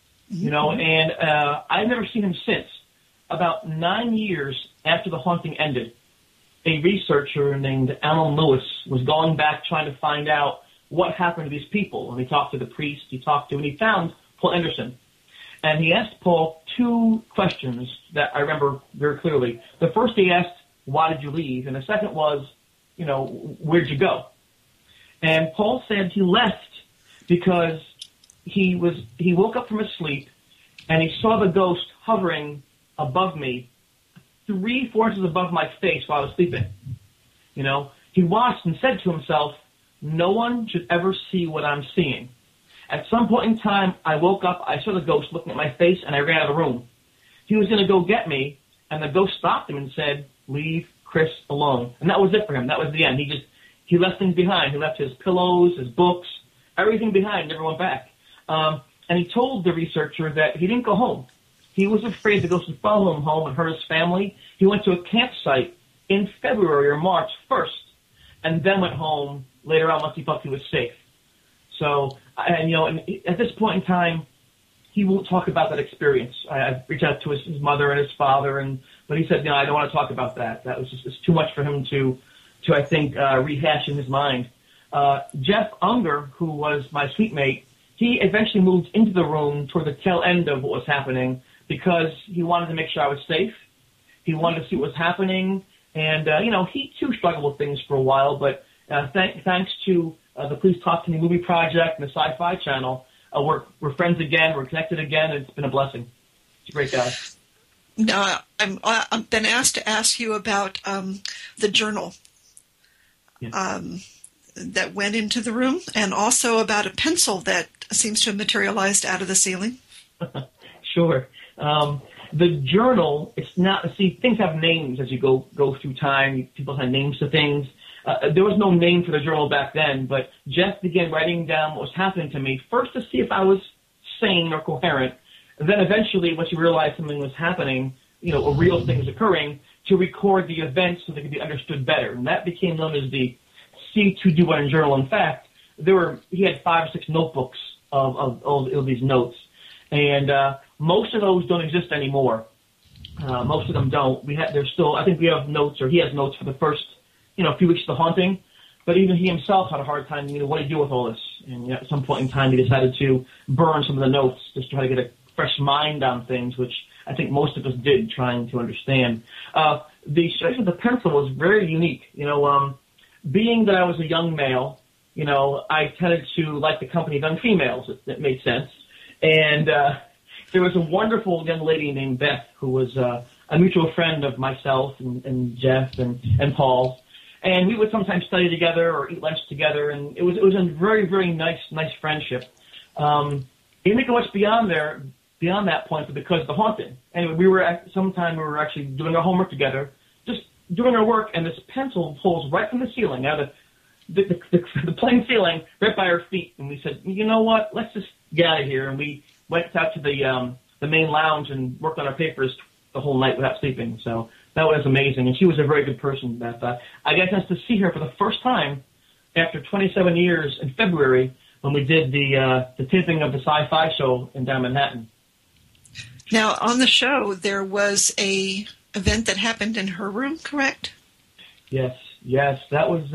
And I've never seen him since. About 9 years after the haunting ended, a researcher named Alan Lewis was going back trying to find out what happened to these people. And he talked to the priest, and he found Paul Anderson. And he asked Paul two questions that I remember very clearly. The first he asked, why did you leave? And the second was, where'd you go? And Paul said he left because he woke up from his sleep and he saw the ghost hovering above me, 3-4 inches above my face while I was sleeping. He watched and said to himself, no one should ever see what I'm seeing. At some point in time, I woke up, I saw the ghost looking at my face, and I ran out of the room. He was going to go get me, and the ghost stopped him and said, leave Chris alone. And that was it for him. That was the end. He left things behind. He left his pillows, his books, everything behind, never went back. And he told the researcher that he didn't go home. He was afraid the ghost would follow him home and hurt his family. He went to a campsite in February or March 1st, and then went home later on once he felt he was safe. So, and at this point in time, he won't talk about that experience. I reached out to his mother and his father, but he said, I don't want to talk about that. That was just it's too much for him to I think, rehash in his mind. Jeff Unger, who was my suite mate, he eventually moved into the room toward the tail end of what was happening because he wanted to make sure I was safe. He wanted to see what was happening. And, he too struggled with things for a while, but thanks to the Please Talk to Me movie project and the Sci-Fi Channel, we're friends again, we're connected again, and it's been a blessing. He's a great guy. Now, I've been asked to ask you about the journal that went into the room, and also about a pencil that seems to have materialized out of the ceiling. Sure. The journal, it's not, see, things have names as you go through time. People have names to things. There was no name for the journal back then, but Jeff began writing down what was happening to me, first to see if I was sane or coherent, and then eventually, once you realized something was happening, a real thing was occurring, to record the events so they could be understood better. And that became known as the C2D1 journal. In fact, he had 5 or 6 notebooks of all of these notes. And most of those don't exist anymore. Most of them don't. I think we have notes, or he has notes for the first, few weeks of the haunting. But even he himself had a hard time, what do you do with all this? And at some point in time, he decided to burn some of the notes, just to try to get a fresh mind on things, which I think most of us did, trying to understand. The situation with the pencil was very unique. Being that I was a young male, I tended to like the company of young females. That made sense. And there was a wonderful young lady named Beth who was a mutual friend of myself and Jeff and Paul. And we would sometimes study together or eat lunch together, and it was a very, very nice friendship. It didn't go much beyond that point, but because of the haunting. Anyway, we were actually doing our homework together, just doing our work, and this pencil pulls right from the ceiling, out of the plain ceiling, right by our feet. And we said, you know what, let's just get out of here. And we went out to the main lounge and worked on our papers the whole night without sleeping. So that was amazing. And she was a very good person. I got a chance to see her for the first time after 27 years in February when we did the taping of the Sci-Fi show in down Manhattan. Now, on the show, there was a event that happened in her room, correct? Yes. That was,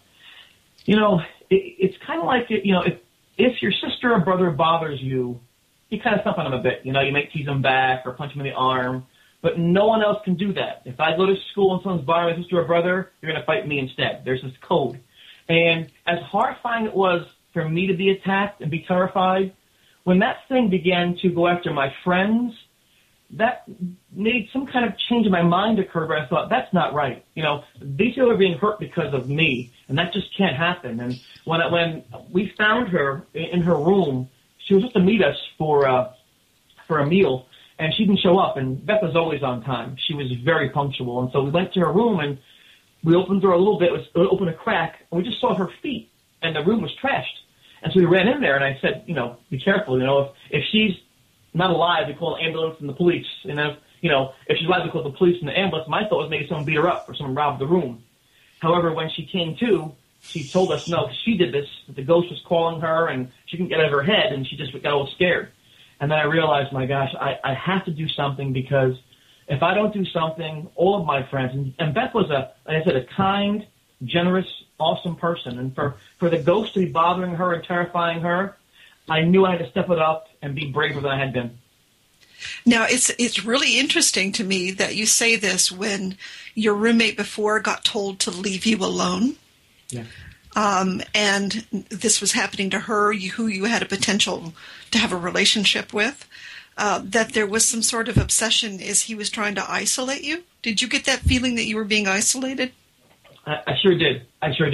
it's kind of like, if your sister or brother bothers you, you kind of stomp on them a bit. You might tease them back or punch them in the arm, but no one else can do that. If I go to school and someone's bothering my sister or brother, you're going to fight me instead. There's this code. And as horrifying it was for me to be attacked and be terrified, when that thing began to go after my friends, that made some kind of change in my mind occur where I thought, that's not right. These people are being hurt because of me, and that just can't happen. And when we found her in her room, she was supposed to meet us for a meal, and she didn't show up, and Beth was always on time. She was very punctual, and so we went to her room, and we opened the door a little bit, opened a crack, and we just saw her feet, and the room was trashed. And so we ran in there, and I said, be careful. If she's not alive, we call an ambulance and the police. And if she's alive, we call the police and the ambulance. My thought was maybe someone beat her up or someone robbed the room. However, when she came to, she told us, no, she did this, that the ghost was calling her, and she couldn't get out of her head, and she just got all scared. And then I realized, my gosh, I have to do something, because if I don't do something, all of my friends, and Beth was, like I said, a kind, generous, awesome person. And for the ghost to be bothering her and terrifying her, I knew I had to step it up and be braver than I had been. Now, it's really interesting to me that you say this when your roommate before got told to leave you alone. Yeah. And this was happening to her, who you had a potential to have a relationship with, that there was some sort of obsession as he was trying to isolate you. Did you get that feeling that you were being isolated? I sure did.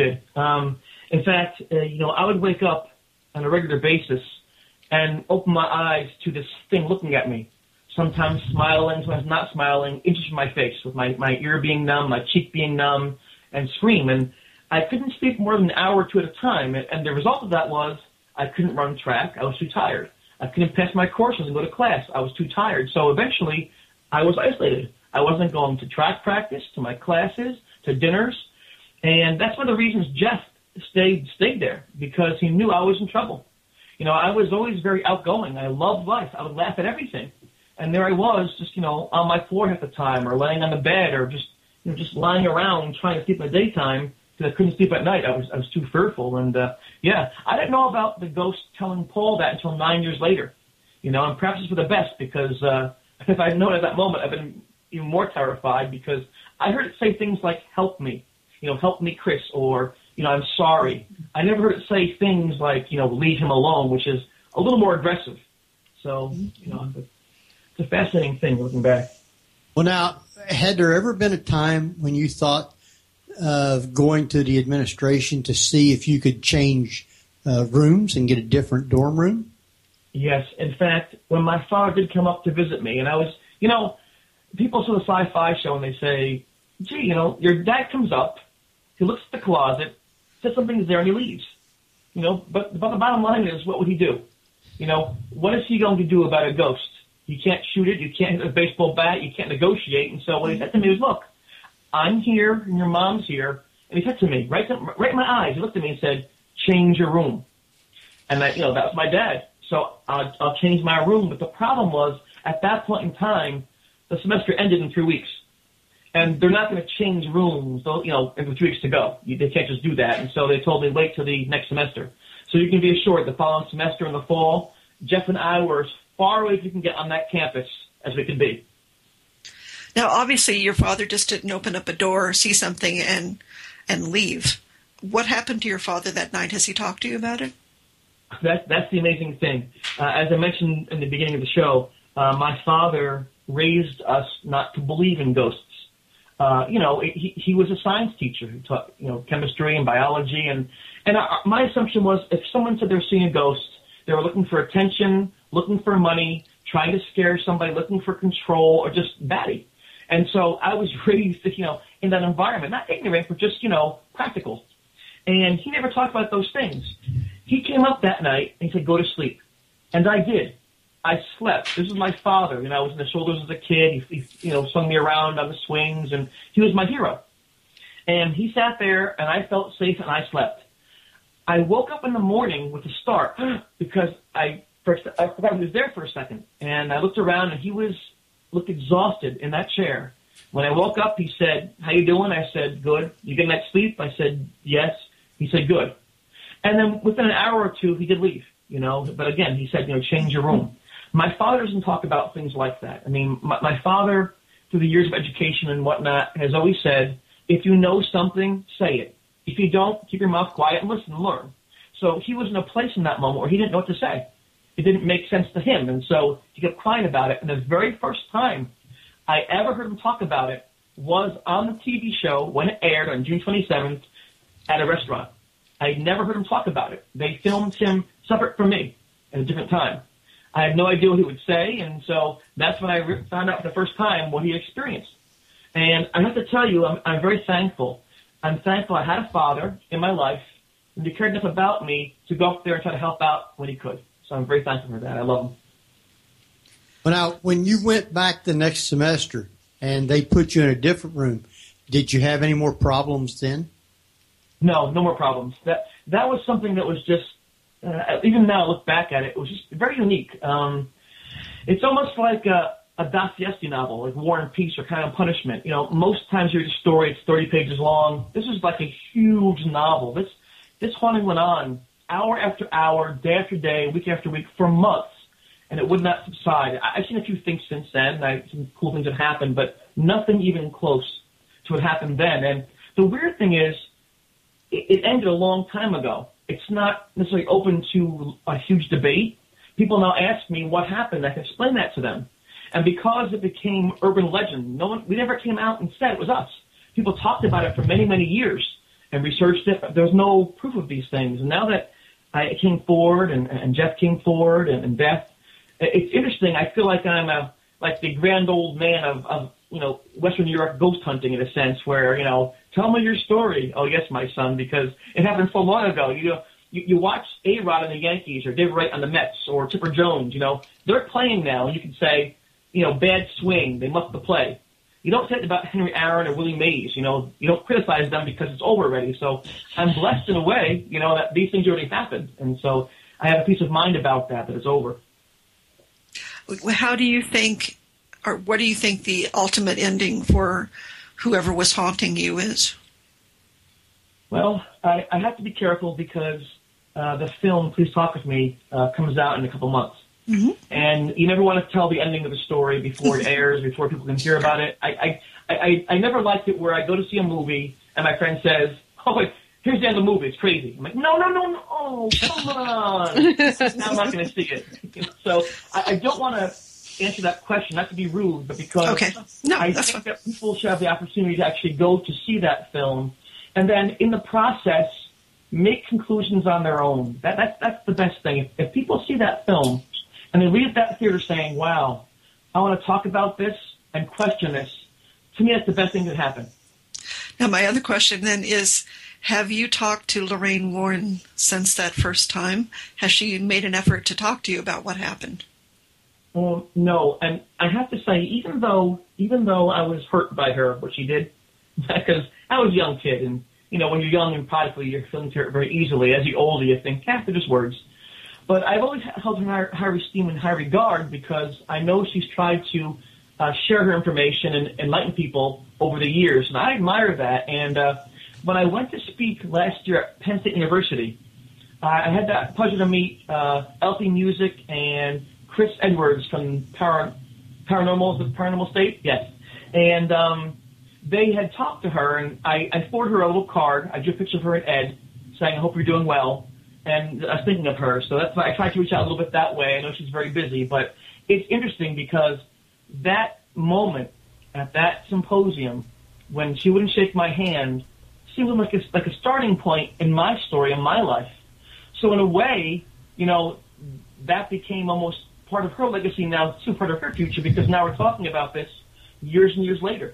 In fact, I would wake up on a regular basis and open my eyes to this thing looking at me, sometimes smiling, sometimes not smiling, inches from my face, with my ear being numb, my cheek being numb, and scream. And I couldn't sleep more than an hour or two at a time. And the result of that was I couldn't run track. I was too tired. I couldn't pass my courses and go to class. I was too tired. So eventually I was isolated. I wasn't going to track practice, to my classes, to dinners. And that's one of the reasons Jeff stayed there, because he knew I was in trouble. I was always very outgoing. I loved life. I would laugh at everything. And there I was, just, on my floor half the time, or laying on the bed, or just lying around trying to sleep in the daytime. because I couldn't sleep at night. I was too fearful. And, I didn't know about the ghost telling Paul that until 9 years later. You know, and perhaps it's for the best, because if I'd known at that moment, I've been even more terrified, because I heard it say things like, help me, help me, Chris, or, I'm sorry. I never heard it say things like, leave him alone, which is a little more aggressive. So, it's a fascinating thing looking back. Well, now, had there ever been a time when you thought of going to the administration to see if you could change rooms and get a different dorm room? Yes. In fact, when my father did come up to visit me, and I was, people saw the sci-fi show and they say, gee, your dad comes up, he looks at the closet, says something's there, and he leaves. But the bottom line is, what would he do? What is he going to do about a ghost? You can't shoot it, you can't hit a baseball bat, you can't negotiate. And so what he said to me was, look, I'm here and your mom's here. And he said to me, right in my eyes, he looked at me and said, change your room. And that was my dad. So I'll change my room. But the problem was, at that point in time, the semester ended in 3 weeks. And they're not going to change rooms, in 3 weeks to go. They can't just do that. And so they told me, wait till the next semester. So you can be assured the following semester in the fall, Jeff and I were as far away as we can get on that campus as we could be. Now, obviously, your father just didn't open up a door, see something, and leave. What happened to your father that night? Has he talked to you about it? That's the amazing thing. As I mentioned in the beginning of the show, my father raised us not to believe in ghosts. He was a science teacher who taught, chemistry and biology. And my assumption was, if someone said they were seeing a ghost, they were looking for attention, looking for money, trying to scare somebody, looking for control, or just batty. And so I was raised, in that environment, not ignorant, but just, practical. And he never talked about those things. He came up that night and he said, go to sleep. And I did. I slept. This was my father. I was in the shoulders as a kid. He swung me around on the swings, and he was my hero. And he sat there, and I felt safe, and I slept. I woke up in the morning with a start because I forgot he was there for a second. And I looked around, and he looked exhausted in that chair. When I woke up, he said, how you doing? I said, good. You getting that sleep? I said, yes. He said, good. And then within an hour or two, he did leave, But again, he said, change your room. My father doesn't talk about things like that. I mean, my father, through the years of education and whatnot, has always said, if you know something, say it. If you don't, keep your mouth quiet and listen and learn. So he was in a place in that moment where he didn't know what to say. It didn't make sense to him, and so he kept crying about it. And the very first time I ever heard him talk about it was on the TV show when it aired on June 27th at a restaurant. I had never heard him talk about it. They filmed him separate from me at a different time. I had no idea what he would say, and so that's when I found out for the first time what he experienced. And I have to tell you, I'm very thankful. I'm thankful I had a father in my life, and he cared enough about me to go up there and try to help out when he could. So I'm very thankful for that. I love him. Well, now, when you went back the next semester and they put you in a different room, did you have any more problems then? No more problems. That was something that was just, even now I look back at it, it was just very unique. It's almost like a Dostoevsky novel, like War and Peace or Crime and Punishment. Most times you read a story, it's 30 pages long. This is like a huge novel. This haunting went on hour after hour, day after day, week after week, for months, and it would not subside. I've seen a few things since then. Some cool things have happened, but nothing even close to what happened then. And the weird thing is, it ended a long time ago. It's not necessarily open to a huge debate. People now ask me what happened. I can explain that to them. And because it became urban legend, we never came out and said it was us. People talked about it for many, many years and researched it, but there was no proof of these things. And now that I came forward and Jeff came forward and Beth, it's interesting. I feel like I'm like the grand old man of Western New York ghost hunting in a sense where, tell me your story. Oh, yes, my son, because it happened so long ago. You watch A-Rod on the Yankees or Dave Wright on the Mets or Chipper Jones, they're playing now, and you can say, bad swing, they must have play. You don't say it about Henry Aaron or Willie Mays, you don't criticize them because it's over already. So I'm blessed in a way, that these things already happened. And so I have a peace of mind about that it's over. How do you think, or what do you think the ultimate ending for whoever was haunting you is? Well, I have to be careful because the film Please Talk With Me comes out in a couple months. Mm-hmm. And you never want to tell the ending of the story before it airs, before people can hear about it. I never liked it where I go to see a movie and my friend says, "Oh, wait, here's the end of the movie. It's crazy." I'm like, no, oh, come on. I'm not going to see it. So I don't want to answer that question, not to be rude, but because I think that people should have the opportunity to actually go to see that film and then in the process make conclusions on their own. That's the best thing. If people see that film and they leave that theater saying, wow, I want to talk about this and question this, to me that's the best thing that happened. Now my other question then is, have you talked to Lorraine Warren since that first time? Has she made an effort to talk to you about what happened? No, and I have to say, even though I was hurt by her, what she did, because I was a young kid, and when you're young and prideful, you're feeling hurt very easily. As you get older, you think, they're just words. But I've always held her in high esteem and high regard because I know she's tried to share her information and enlighten people over the years, and I admire that. And when I went to speak last year at Penn State University, I had that pleasure to meet Elfie Music and Chris Edwards from Paranormal State, yes. And they had talked to her, and I forwarded her a little card. I drew a picture of her and Ed, saying, "I hope you're doing well." And I was thinking of her, so that's why I tried to reach out a little bit that way. I know she's very busy, but it's interesting because that moment at that symposium, when she wouldn't shake my hand, seemed like a starting point in my story, in my life. So in a way, that became almost part of her legacy now, too, part of her future, because now we're talking about this years and years later.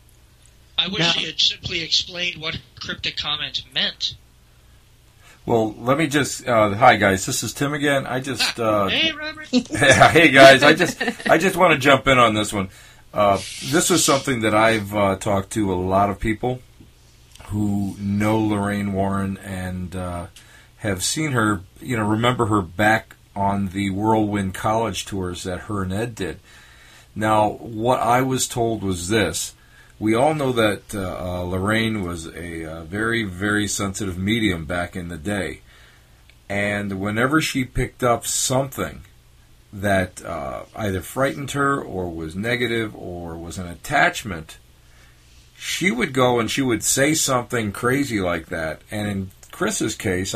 I wish she had simply explained what cryptic comment meant. Well, let me just hi guys, this is Tim again. I just hey Robert. Hey guys, I just want to jump in on this one. This is something that I've talked to a lot of people who know Lorraine Warren and have seen her, remember her back on the Whirlwind College tours that her and Ed did. Now, what I was told was this. We all know that Lorraine was a very, very sensitive medium back in the day. And whenever she picked up something that either frightened her or was negative or was an attachment, she would go and she would say something crazy like that. And in Chris's case,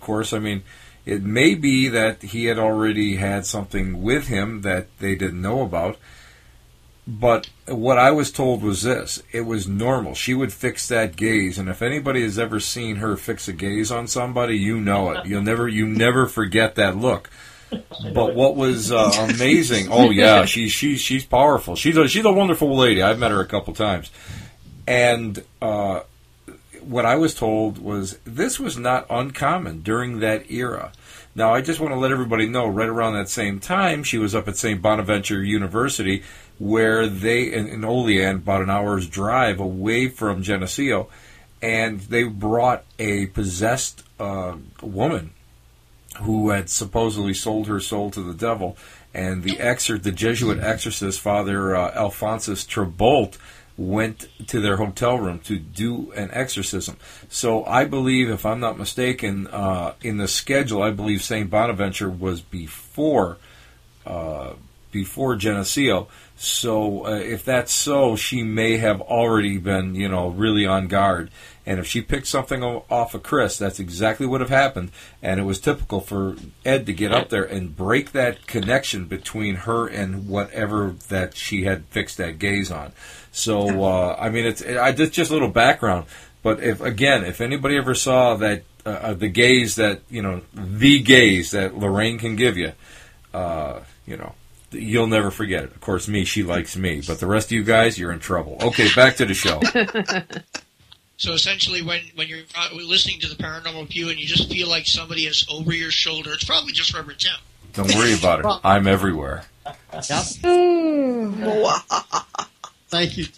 it may be that he had already had something with him that they didn't know about. But what I was told was this. It was normal. She would fix that gaze, and if anybody has ever seen her fix a gaze on somebody, you know it. You never forget that look. But what was amazing, oh yeah, she's powerful. She's a wonderful lady. I've met her a couple times. And what I was told was this was not uncommon during that era. Now, I just want to let everybody know, right around that same time, she was up at St. Bonaventure University, where they, in Olean, about an hour's drive away from Geneseo, and they brought a possessed woman who had supposedly sold her soul to the devil, and the Jesuit exorcist, Father Alphonsus Trabolt, went to their hotel room to do an exorcism. So I believe, if I'm not mistaken, in the schedule, I believe St. Bonaventure was before Geneseo. So if that's so, she may have already been, really on guard. And if she picked something off of Chris, that's exactly what have happened. And it was typical for Ed to get up there and break that connection between her and whatever that she had fixed that gaze on. So, it's just a little background. But if anybody ever saw that, the gaze that Lorraine can give you, you'll never forget it. Of course, she likes me. But the rest of you guys, you're in trouble. Okay, back to the show. So essentially, when you're listening to the Paranormal View and you just feel like somebody is over your shoulder, it's probably just Reverend Tim. Don't worry about it. I'm everywhere. Yep. Thank you.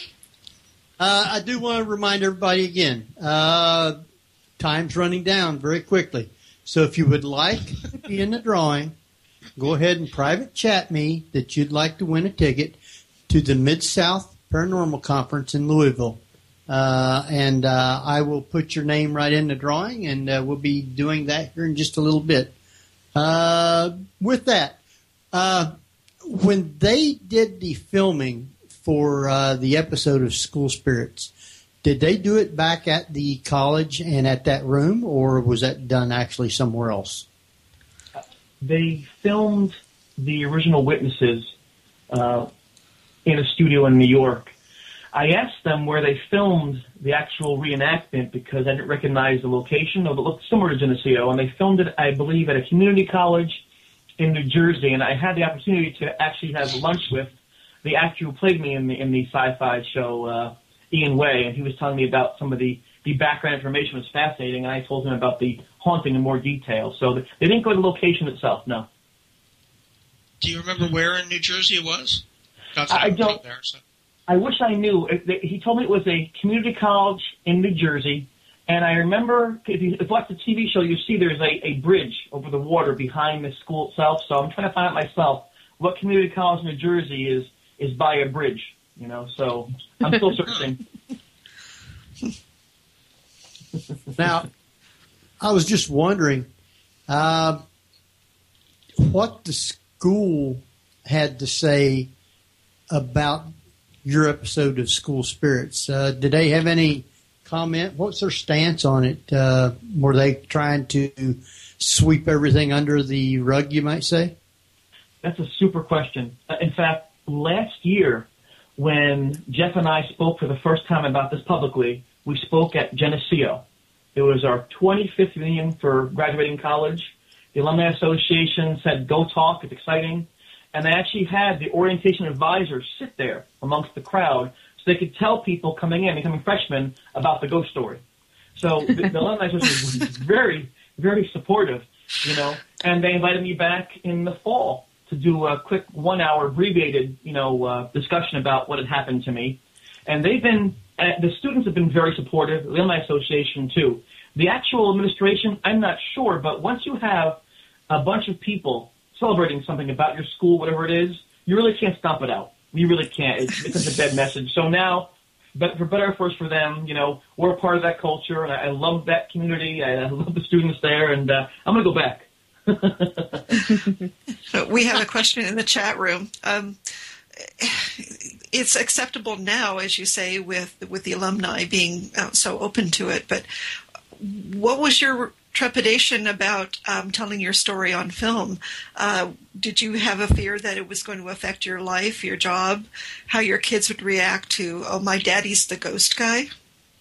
I do want to remind everybody again, time's running down very quickly. So if you would like to be in the drawing, go ahead and private chat me that you'd like to win a ticket to the Mid-South Paranormal Conference in Louisville. and I will put your name right in the drawing, and we'll be doing that here in just a little bit. With that, when they did the filming for the episode of School Spirits, did they do it back at the college and at that room, or was that done actually somewhere else? They filmed the original witnesses in a studio in New York. I asked them where they filmed the actual reenactment because I didn't recognize the location, although it looked similar to Geneseo, and they filmed it, I believe, at a community college in New Jersey, and I had the opportunity to actually have lunch with the actor who played me in the sci-fi show, Ian Way, and he was telling me about some of the background information. It was fascinating, and I told him about the haunting in more detail. So they didn't go to the location itself, no. Do you remember where in New Jersey it was? I don't. There, so. I wish I knew. He told me it was a community college in New Jersey, and I remember, if you watch the TV show, you see there's a bridge over the water behind the school itself, so I'm trying to find out myself what community college in New Jersey is by a bridge, so I'm still searching. Now, I was just wondering what the school had to say about your episode of School Spirits. Did they have any comment? What's their stance on it? Were they trying to sweep everything under the rug, you might say? That's a super question. In fact, last year, when Jeff and I spoke for the first time about this publicly, we spoke at Geneseo. It was our 25th reunion for graduating college. The Alumni Association said, go talk, it's exciting. And they actually had the orientation advisors sit there amongst the crowd so they could tell people coming in, becoming freshmen, about the ghost story. So the Alumni Association was very, very supportive, and they invited me back in the fall to do a quick 1-hour abbreviated, discussion about what had happened to me. And the students have been very supportive, the Alumni Association too. The actual administration, I'm not sure, but once you have a bunch of people celebrating something about your school, whatever it is, you really can't stomp it out. You really can't. It's such a bad message. So now, but for better or for worse for them, we're a part of that culture, and I love that community. I love the students there, and I'm going to go back. We have a question in the chat room. It's acceptable now, as you say, with the alumni being so open to it. But what was your trepidation about telling your story on film? Did you have a fear that it was going to affect your life, your job, how your kids would react to, oh, my daddy's the ghost guy?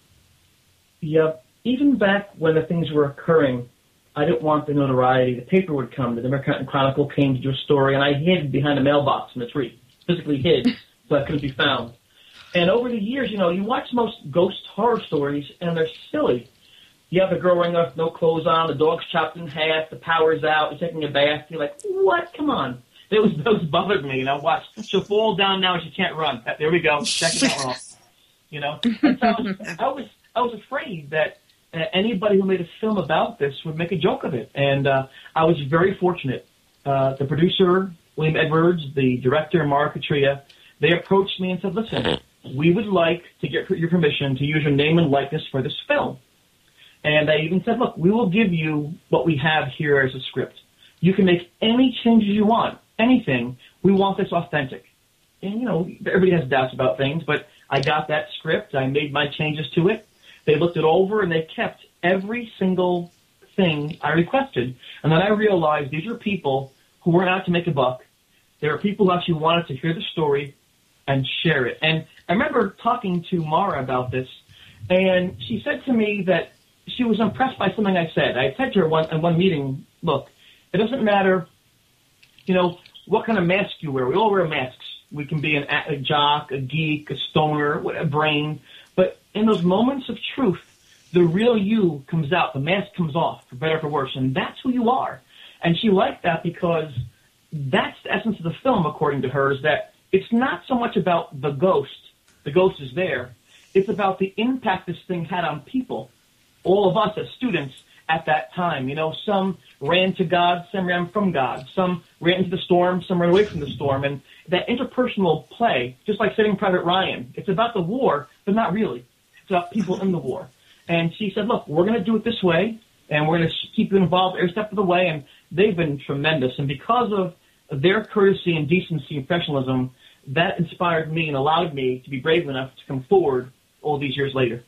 Yep. Even back when the things were occurring, I didn't want the notoriety. The paper would come. The Democrat Chronicle came to do a story, and I hid behind a mailbox in the tree, physically hid, so I couldn't be found. And over the years, you watch most ghost horror stories, and they're silly. You have the girl running off, no clothes on, the dog's chopped in half, the power's out, you're taking a bath. You're like, what? Come on. Those bothered me. Watch. She'll fall down now and she can't run. There we go. Checking that one off. And so I was afraid that anybody who made a film about this would make a joke of it. And I was very fortunate. The producer, William Edwards, the director, Mara Katria, they approached me and said, listen, we would like to get your permission to use your name and likeness for this film. And I even said, look, we will give you what we have here as a script. You can make any changes you want, anything. We want this authentic. And, everybody has doubts about things, but I got that script. I made my changes to it. They looked it over, and they kept every single thing I requested. And then I realized these are people who weren't out to make a buck. There are people who actually wanted to hear the story and share it. And I remember talking to Mara about this, and she said to me that she was impressed by something I said. I said to her in one meeting, look, it doesn't matter, what kind of mask you wear. We all wear masks. We can be a jock, a geek, a stoner, a brain. But in those moments of truth, the real you comes out. The mask comes off, for better or for worse. And that's who you are. And she liked that because that's the essence of the film, according to her, is that it's not so much about the ghost. The ghost is there. It's about the impact this thing had on people. All of us as students at that time, some ran to God, some ran from God, some ran into the storm, some ran away from the storm. And that interpersonal play, just like Saving Private Ryan, it's about the war, but not really. people in the war. And she said, look, we're going to do it this way, and we're going to keep you involved every step of the way. And they've been tremendous. And because of their courtesy and decency and professionalism, that inspired me and allowed me to be brave enough to come forward all these years later.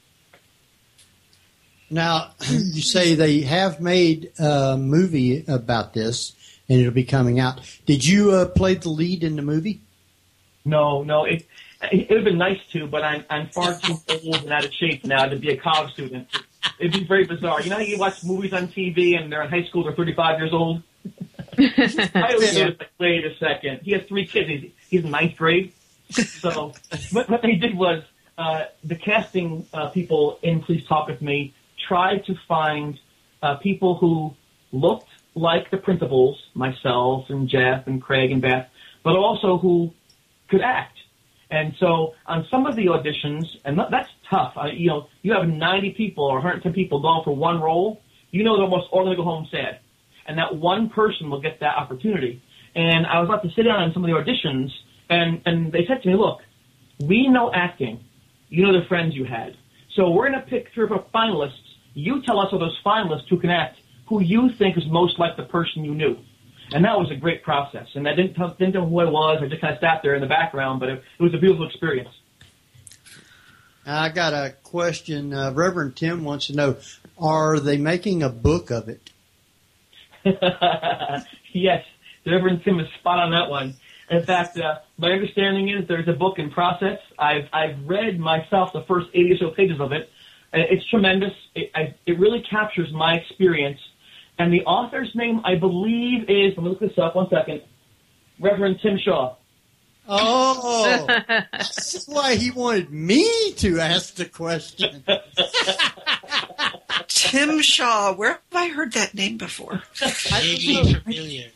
Now, you say they have made a movie about this, and it'll be coming out. Did you play the lead in the movie? No. It would have been nice to, but I'm far too old and out of shape now to be a college student. It'd be very bizarre. You know how you watch movies on TV and they're in high school, they're 35 years old? I always noticed, like, wait a second. He has 3 kids. He's in 9th grade. So what they did was the casting people in Please Talk With Me tried to find people who looked like the principals, myself and Jeff and Craig and Beth, but also who could act. And so on some of the auditions, and that's tough. You have 90 people or 110 people going for one role. You know they're almost all going to go home sad. And that one person will get that opportunity. And I was about to sit down on some of the auditions, and they said to me, look, we know acting. You know the friends you had. So we're going to pick 3 or 4 finalists. You tell us of those finalists who can act, who you think is most like the person you knew. And that was a great process. And I didn't know who I was. I just kind of sat there in the background, but it was a beautiful experience. I got a question. Reverend Tim wants to know, are they making a book of it? Yes, Reverend Tim is spot on that one. In fact, my understanding is there's a book in process. I've read myself the first 80 or so pages of it. It's tremendous. It really captures my experience. And the author's name, I believe, is, let me look this up 1 second, Reverend Tim Shaw. Oh, that's why he wanted me to ask the question. Tim Shaw, where have I heard that name before? Familiar.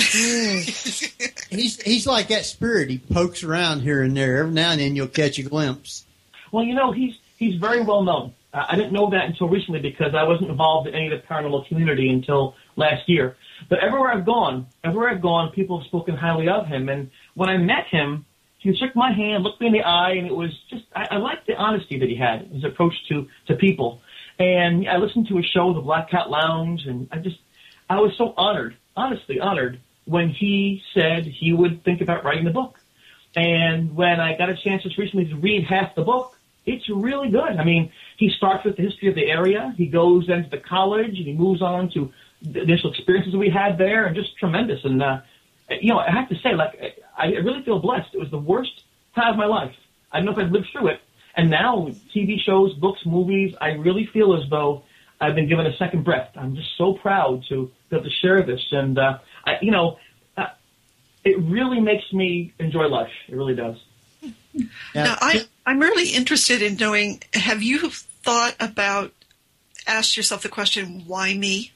He's like that spirit. He pokes around here and there. Every now and then you'll catch a glimpse. Well, he's very well known. I didn't know that until recently because I wasn't involved in any of the paranormal community until last year. But everywhere I've gone, people have spoken highly of him. And when I met him, he shook my hand, looked me in the eye, and it was just, I liked the honesty that he had, his approach to people. And I listened to his show, The Black Cat Lounge, and I was so honored, honestly honored, when he said he would think about writing the book. And when I got a chance just recently to read half the book, it's really good. I mean, he starts with the history of the area. He goes into the college, and he moves on to the initial experiences we had there, and just tremendous. And, I have to say, I really feel blessed. It was the worst time of my life. I don't know if I've lived through it. And now, TV shows, books, movies, I really feel as though I've been given a second breath. I'm just so proud to be able to share this. And, it really makes me enjoy life. It really does. Now, I'm really interested in knowing, have you asked yourself the question, why me?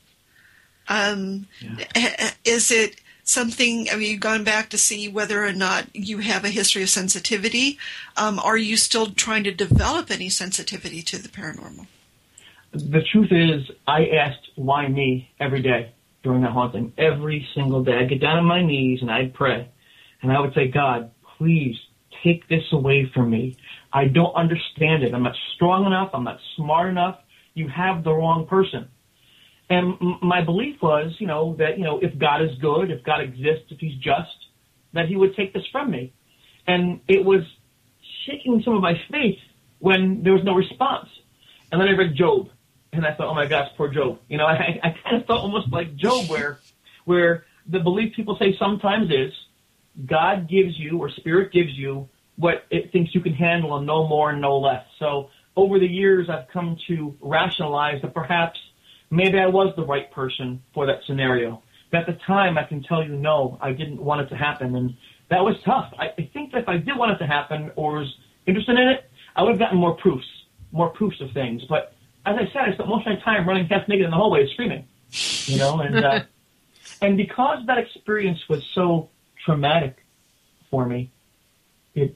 Is it something, have you gone back to see whether or not you have a history of sensitivity? Are you still trying to develop any sensitivity to the paranormal? The truth is, I asked why me every day during that haunting. Every single day. I'd get down on my knees and I'd pray. And I would say, God, please take this away from me. I don't understand it. I'm not strong enough. I'm not smart enough. You have the wrong person. And my belief was, that, if God is good, if God exists, if he's just, that he would take this from me. And it was shaking some of my faith when there was no response. And then I read Job. And I thought, oh my gosh, poor Job. I kind of felt almost like Job where the belief people say sometimes is God gives you, or spirit gives you, what it thinks you can handle and no more and no less. So over the years, I've come to rationalize that perhaps maybe I was the right person for that scenario. But at the time, I can tell you, no, I didn't want it to happen. And that was tough. I think that if I did want it to happen or was interested in it, I would have gotten more proofs of things. But as I said, I spent most of my time running half naked in the hallway screaming, and and because that experience was so traumatic for me, it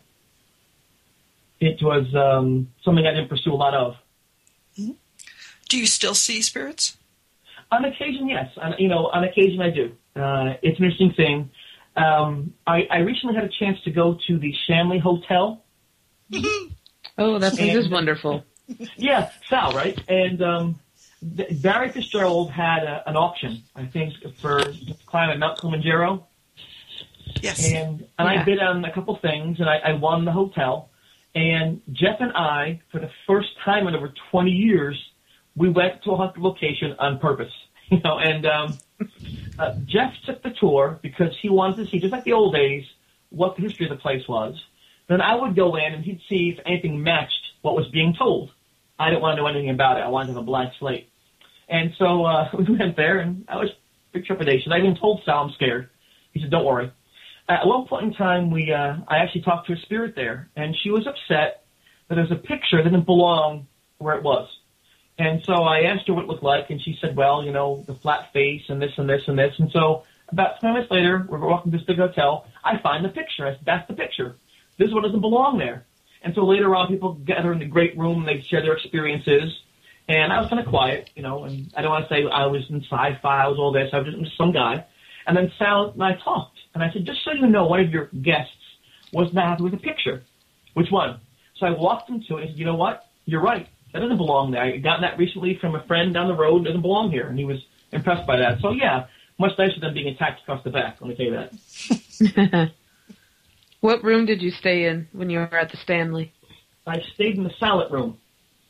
was something I didn't pursue a lot of. Mm-hmm. Do you still see spirits? On occasion, yes. On occasion I do. It's an interesting thing. I recently had a chance to go to the Shanley Hotel. Oh, that place is wonderful. Yeah, Sal, right? And Barry Fitzgerald had an auction, I think, for climbing Mount Kilimanjaro. Yes. And I bid on a couple things, and I won the hotel. And Jeff and I, for the first time in over 20 years, we went to a haunted location on purpose. And Jeff took the tour because he wanted to see, just like the old days, what the history of the place was. Then I would go in, and he'd see if anything matched what was being told. I didn't want to know anything about it. I wanted to have a blank slate. And so we went there, and I was big trepidation. I even told Sal I'm scared. He said, don't worry. At one point in time, I actually talked to a spirit there, and she was upset that there was a picture that didn't belong where it was. And so I asked her what it looked like, and she said, well, the flat face and this and this and this. And so about 20 minutes later, we're walking to this big hotel. I find the picture. I said, that's the picture. This one doesn't belong there. And so later on, people gather in the great room, and they share their experiences. And I was kind of quiet, and I don't want to say I was in sci-fi, I was all this. I was just some guy. And then Sal and I talked. And I said, just so you know, one of your guests was not happy with the picture. Which one? So I walked him to it and said, you know what? You're right. That doesn't belong there. I got that recently from a friend down the road. It doesn't belong here. And he was impressed by that. So, yeah, much nicer than being attacked across the back. Let me tell you that. What room did you stay in when you were at the Stanley? I stayed in the salad room.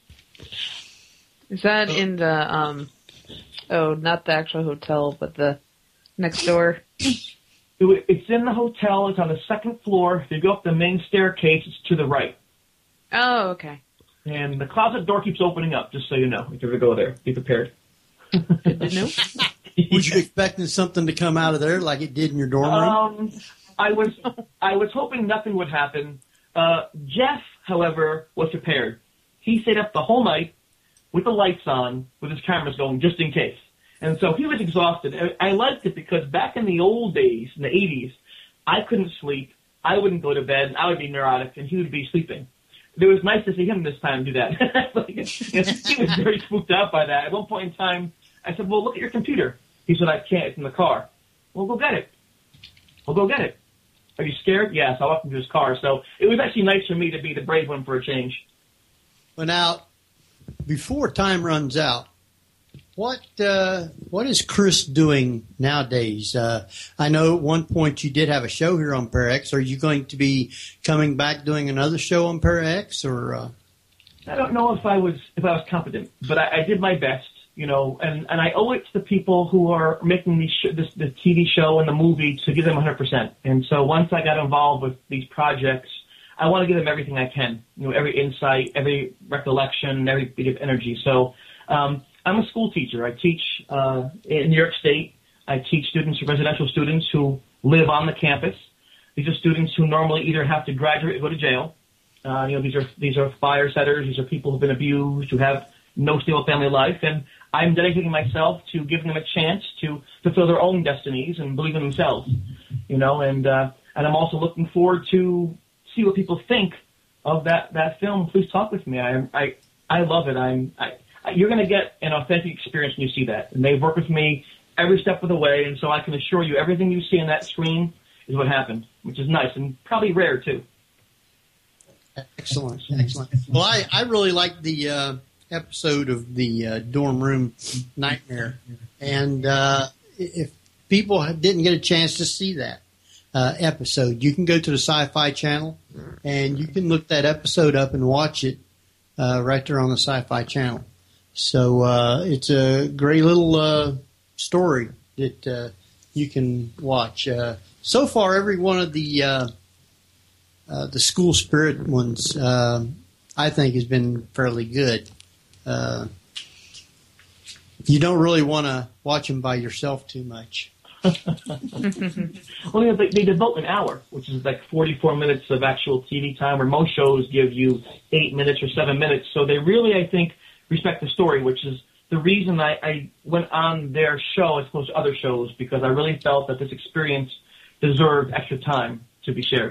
Is that in the, not the actual hotel, but the next door? It's in the hotel. It's on the second floor. If you go up the main staircase, it's to the right. Oh, okay. And the closet door keeps opening up, just so you know. If you ever go there, be prepared. Good to know. Was you expecting something to come out of there like it did in your dorm room? I was hoping nothing would happen. Jeff, however, was prepared. He stayed up the whole night with the lights on, with his cameras going, just in case. And so he was exhausted. I liked it because back in the old days, in the 80s, I couldn't sleep. I wouldn't go to bed. I would be neurotic, and he would be sleeping. It was nice to see him this time do that. He was very spooked out by that. At one point in time, I said, well, look at your computer. He said, I can't. It's in the car. Well, go get it. Well, go get it. Are you scared? Yes. I walked into his car. So it was actually nice for me to be the brave one for a change. Well, now, before time runs out, what is Chris doing nowadays? I know at one point you did have a show here on Para X. Are you going to be coming back doing another show on Para X, or? I don't know if I was competent, but I did my best, and I owe it to the people who are making the TV show and the movie to give them 100%. And so once I got involved with these projects, I want to give them everything I can, every insight, every recollection, every bit of energy. So. I'm a school teacher. I teach in New York State. I teach residential students who live on the campus. These are students who normally either have to graduate or go to jail. These are fire setters. These are people who've been abused, who have no stable family life. And I'm dedicating myself to giving them a chance to fulfill their own destinies and believe in themselves. And I'm also looking forward to see what people think of that film. Please talk with me. I love it. You're going to get an authentic experience when you see that. And they've worked with me every step of the way, and so I can assure you everything you see on that screen is what happened, which is nice and probably rare, too. Excellent. Well, I really liked the episode of the dorm room nightmare. And if people didn't get a chance to see that episode, you can go to the Sci-Fi Channel, and you can look that episode up and watch it right there on the Sci-Fi Channel. So it's a great little story that you can watch. So far, every one of the school spirit ones, I think, has been fairly good. You don't really want to watch them by yourself too much. Well, they devote an hour, which is like 44 minutes of actual TV time, where most shows give you 8 minutes or 7 minutes. So they really, I think, respect the story, which is the reason I went on their show as opposed to other shows, because I really felt that this experience deserved extra time to be shared.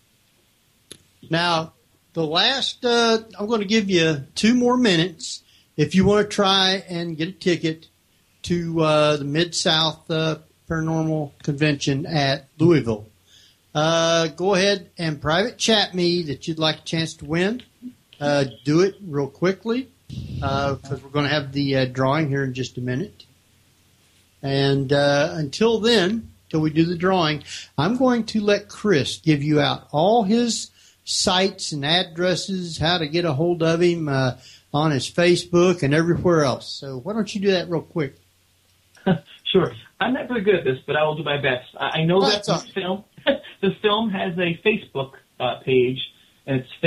Now, the last, I'm going to give you 2 more minutes if you want to try and get a ticket to the Mid-South Paranormal Convention at Louisville. Go ahead and private chat me that you'd like a chance to win, do it real quickly because we're going to have the drawing here in just a minute. And until then, till we do the drawing, I'm going to let Chris give you out all his sites and addresses, how to get a hold of him on his Facebook and everywhere else. So why don't you do that real quick? Sure. I'm not very good at this, but I will do my best. I know that the film has a Facebook page, and it's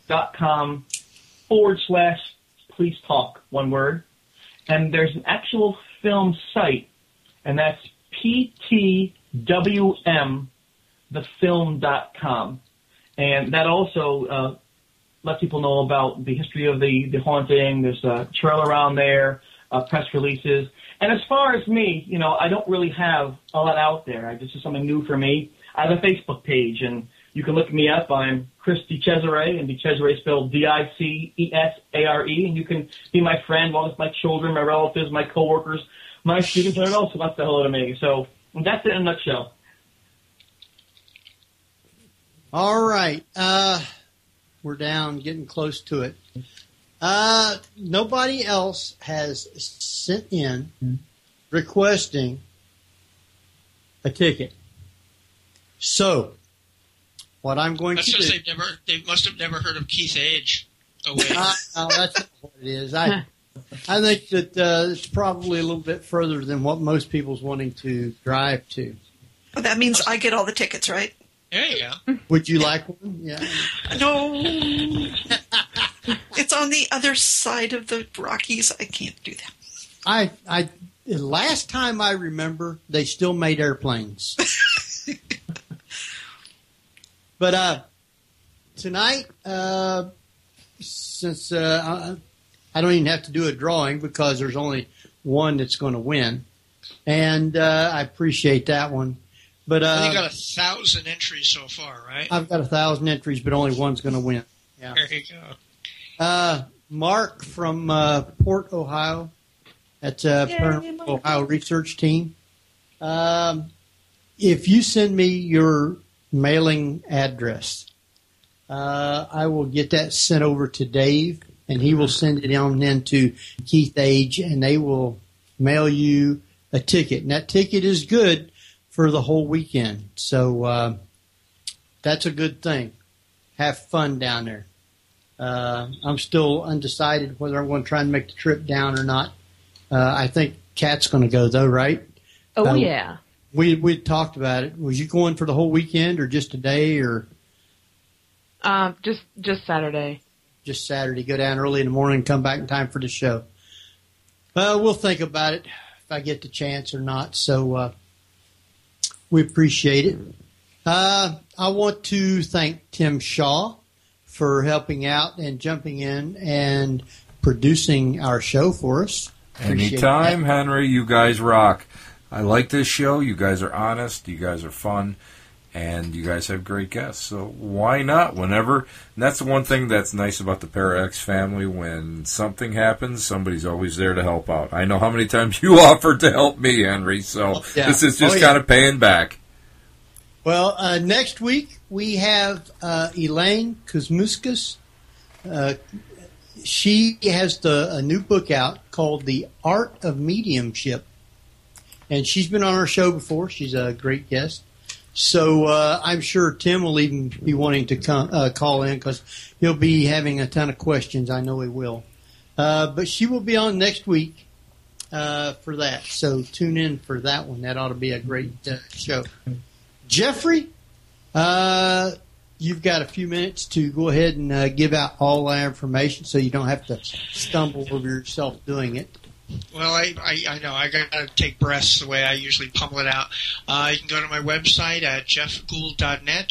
facebook.com/Please Talk, one word. And there's an actual film site, and that's ptwmthefilm.com. And that also lets people know about the history of the haunting. There's a trail around there, press releases. And as far as me, I don't really have a lot out there. This is something new for me. I have a Facebook page, and you can look me up. I'm Chris DiCesare, and DiCesare spelled Dicesare, and you can be my friend, along with my children, my relatives, my coworkers, my students, and everyone else who wants to say hello to me. So that's it in a nutshell. All right. We're down, getting close to it. Nobody else has sent in requesting a ticket. So, what I'm going to do... That's because they must have never heard of Keith Age. Oh, wait. That's not what it is. I think that it's probably a little bit further than what most people's wanting to drive to. Well, that means I get all the tickets, right? There you go. Would you like one? Yeah. No. It's on the other side of the Rockies. I can't do that. Last time I remember, they still made airplanes. But tonight, since I don't even have to do a drawing because there's only one that's going to win, and I appreciate that one. But you got 1,000 entries so far, right? I've got 1,000 entries, but only one's going to win. Yeah. There you go. Mark from Port, Ohio. That's Ohio Research Team. If you send me your mailing address, I will get that sent over to Dave, and he will send it on in to Keith Age, and they will mail you a ticket. And that ticket is good for the whole weekend. So that's a good thing. Have fun down there. I'm still undecided whether I'm going to try and make the trip down or not. I think Kat's going to go, though, right? Oh, yeah. We talked about it. Was you going for the whole weekend or just a day or? Just Saturday. Just Saturday. Go down early in the morning and come back in time for the show. We'll think about it if I get the chance or not. So we appreciate it. I want to thank Tim Shaw for helping out and jumping in and producing our show for us. Anytime, Henry. You guys rock. I like this show. You guys are honest. You guys are fun. And you guys have great guests. So why not? Whenever. And that's the one thing that's nice about the Para-X family. When something happens, somebody's always there to help out. I know how many times you offered to help me, Henry. So this is just kind of paying back. Well, next week we have Elaine Kuzmuskas. She has a new book out called The Art of Mediumship. And she's been on our show before. She's a great guest. So I'm sure Tim will even be wanting to call in because he'll be having a ton of questions. I know he will. But she will be on next week for that. So tune in for that one. That ought to be a great show. Jeffrey, you've got a few minutes to go ahead and give out all our information so you don't have to stumble over yourself doing it. Well, I know. I got to take breaths the way I usually pummel it out. You can go to my website at jeffgould.net,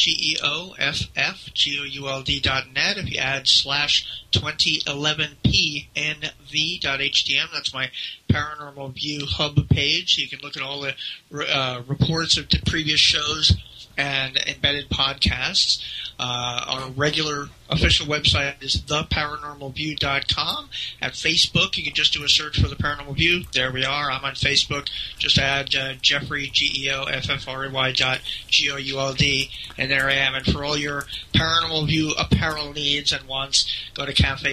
GEOFFGOULD.net. If you add /2011PNV.htm, that's my Paranormal View hub page. You can look at all the reports of the previous shows and embedded podcasts. Our regular official website is theparanormalview.com. At Facebook, you can just do a search for The Paranormal View. There we are. I'm on Facebook. Just add Jeffrey, GEOFFREY.GOULD, and there I am. And for all your Paranormal View apparel needs and wants, go to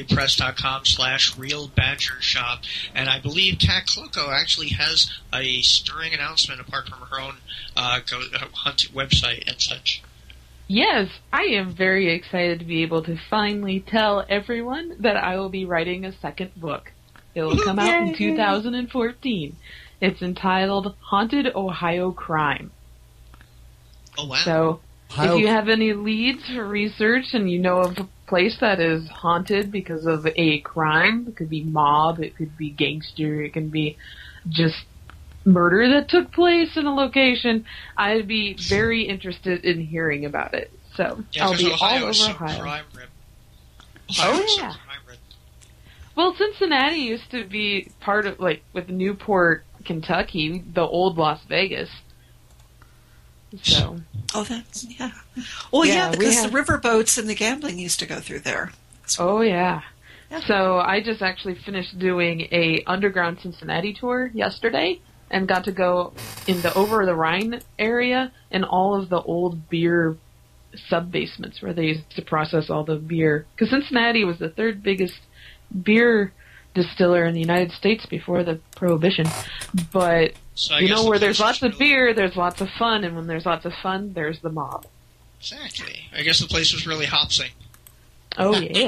cafepress.com/realbadgershop. And I believe Kat Kloko actually has a stirring announcement apart from her own hunt website and such. Yes, I am very excited to be able to finally tell everyone that I will be writing a second book. It will come out in 2014. It's entitled Haunted Ohio Crime. Oh, wow. So, if you have any leads for research and you know of a place that is haunted because of a crime, it could be mob, it could be gangster, it can be just murder that took place in a location, I'd be very interested in hearing about it. So I'll be all over Ohio. Oh yeah. Well, Cincinnati used to be part of, like, with Newport, Kentucky, the old Las Vegas. So. Oh, that's, yeah. Well, yeah, because the riverboats and the gambling used to go through there. Oh yeah. So I just actually finished doing a underground Cincinnati tour yesterday, and got to go in the over the Rhine area and all of the old beer sub-basements where they used to process all the beer. Because Cincinnati was the third biggest beer distiller in the United States before the Prohibition. But, so you know, where there's lots of beer, there's lots of fun, and when there's lots of fun, there's the mob. Exactly. I guess the place was really hopsing. Oh, yeah.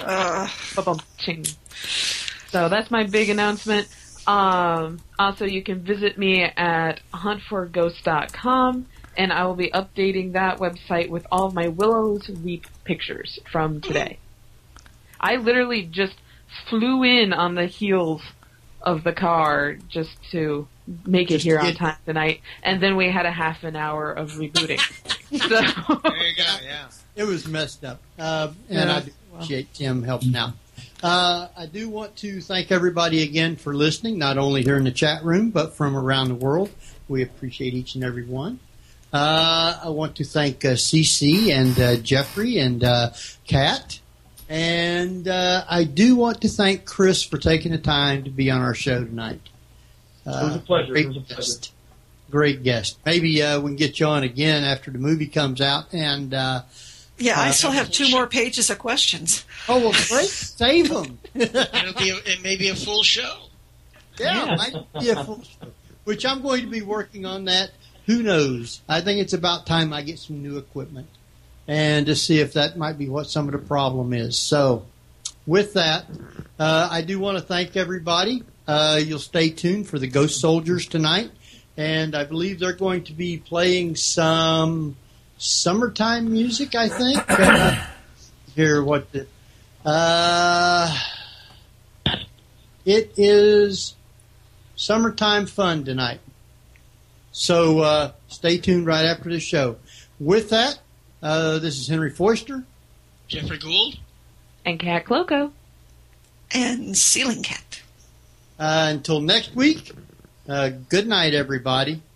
So that's my big announcement. Also, you can visit me at huntforghosts.com, and I will be updating that website with all of my Willow's Weep pictures from today. I literally just flew in on the heels of the car just to make it here on time tonight, and then we had a half an hour of rebooting. So there you go, yeah. It was messed up, and I appreciate Tim helping out. I do want to thank everybody again for listening, not only here in the chat room, but from around the world. We appreciate each and every one. I want to thank CC and Jeffrey and Kat. And I do want to thank Chris for taking the time to be on our show tonight. It was a pleasure. Great guest. Maybe we can get you on again after the movie comes out. And yeah, I still have 2 more pages of questions. Oh, well, great. Save them. It may be a full show. Yeah, it might be a full show. Which I'm going to be working on that. Who knows? I think it's about time I get some new equipment and to see if that might be what some of the problem is. So with that, I do want to thank everybody. You'll stay tuned for the Ghost Soldiers tonight. And I believe they're going to be playing some summertime music, I think. Here, what the... it is summertime fun tonight. So stay tuned right after the show. With that, this is Henry Foister. Jeffrey Gould. And Kat Kloko. And Ceiling Cat. Until next week, good night, everybody.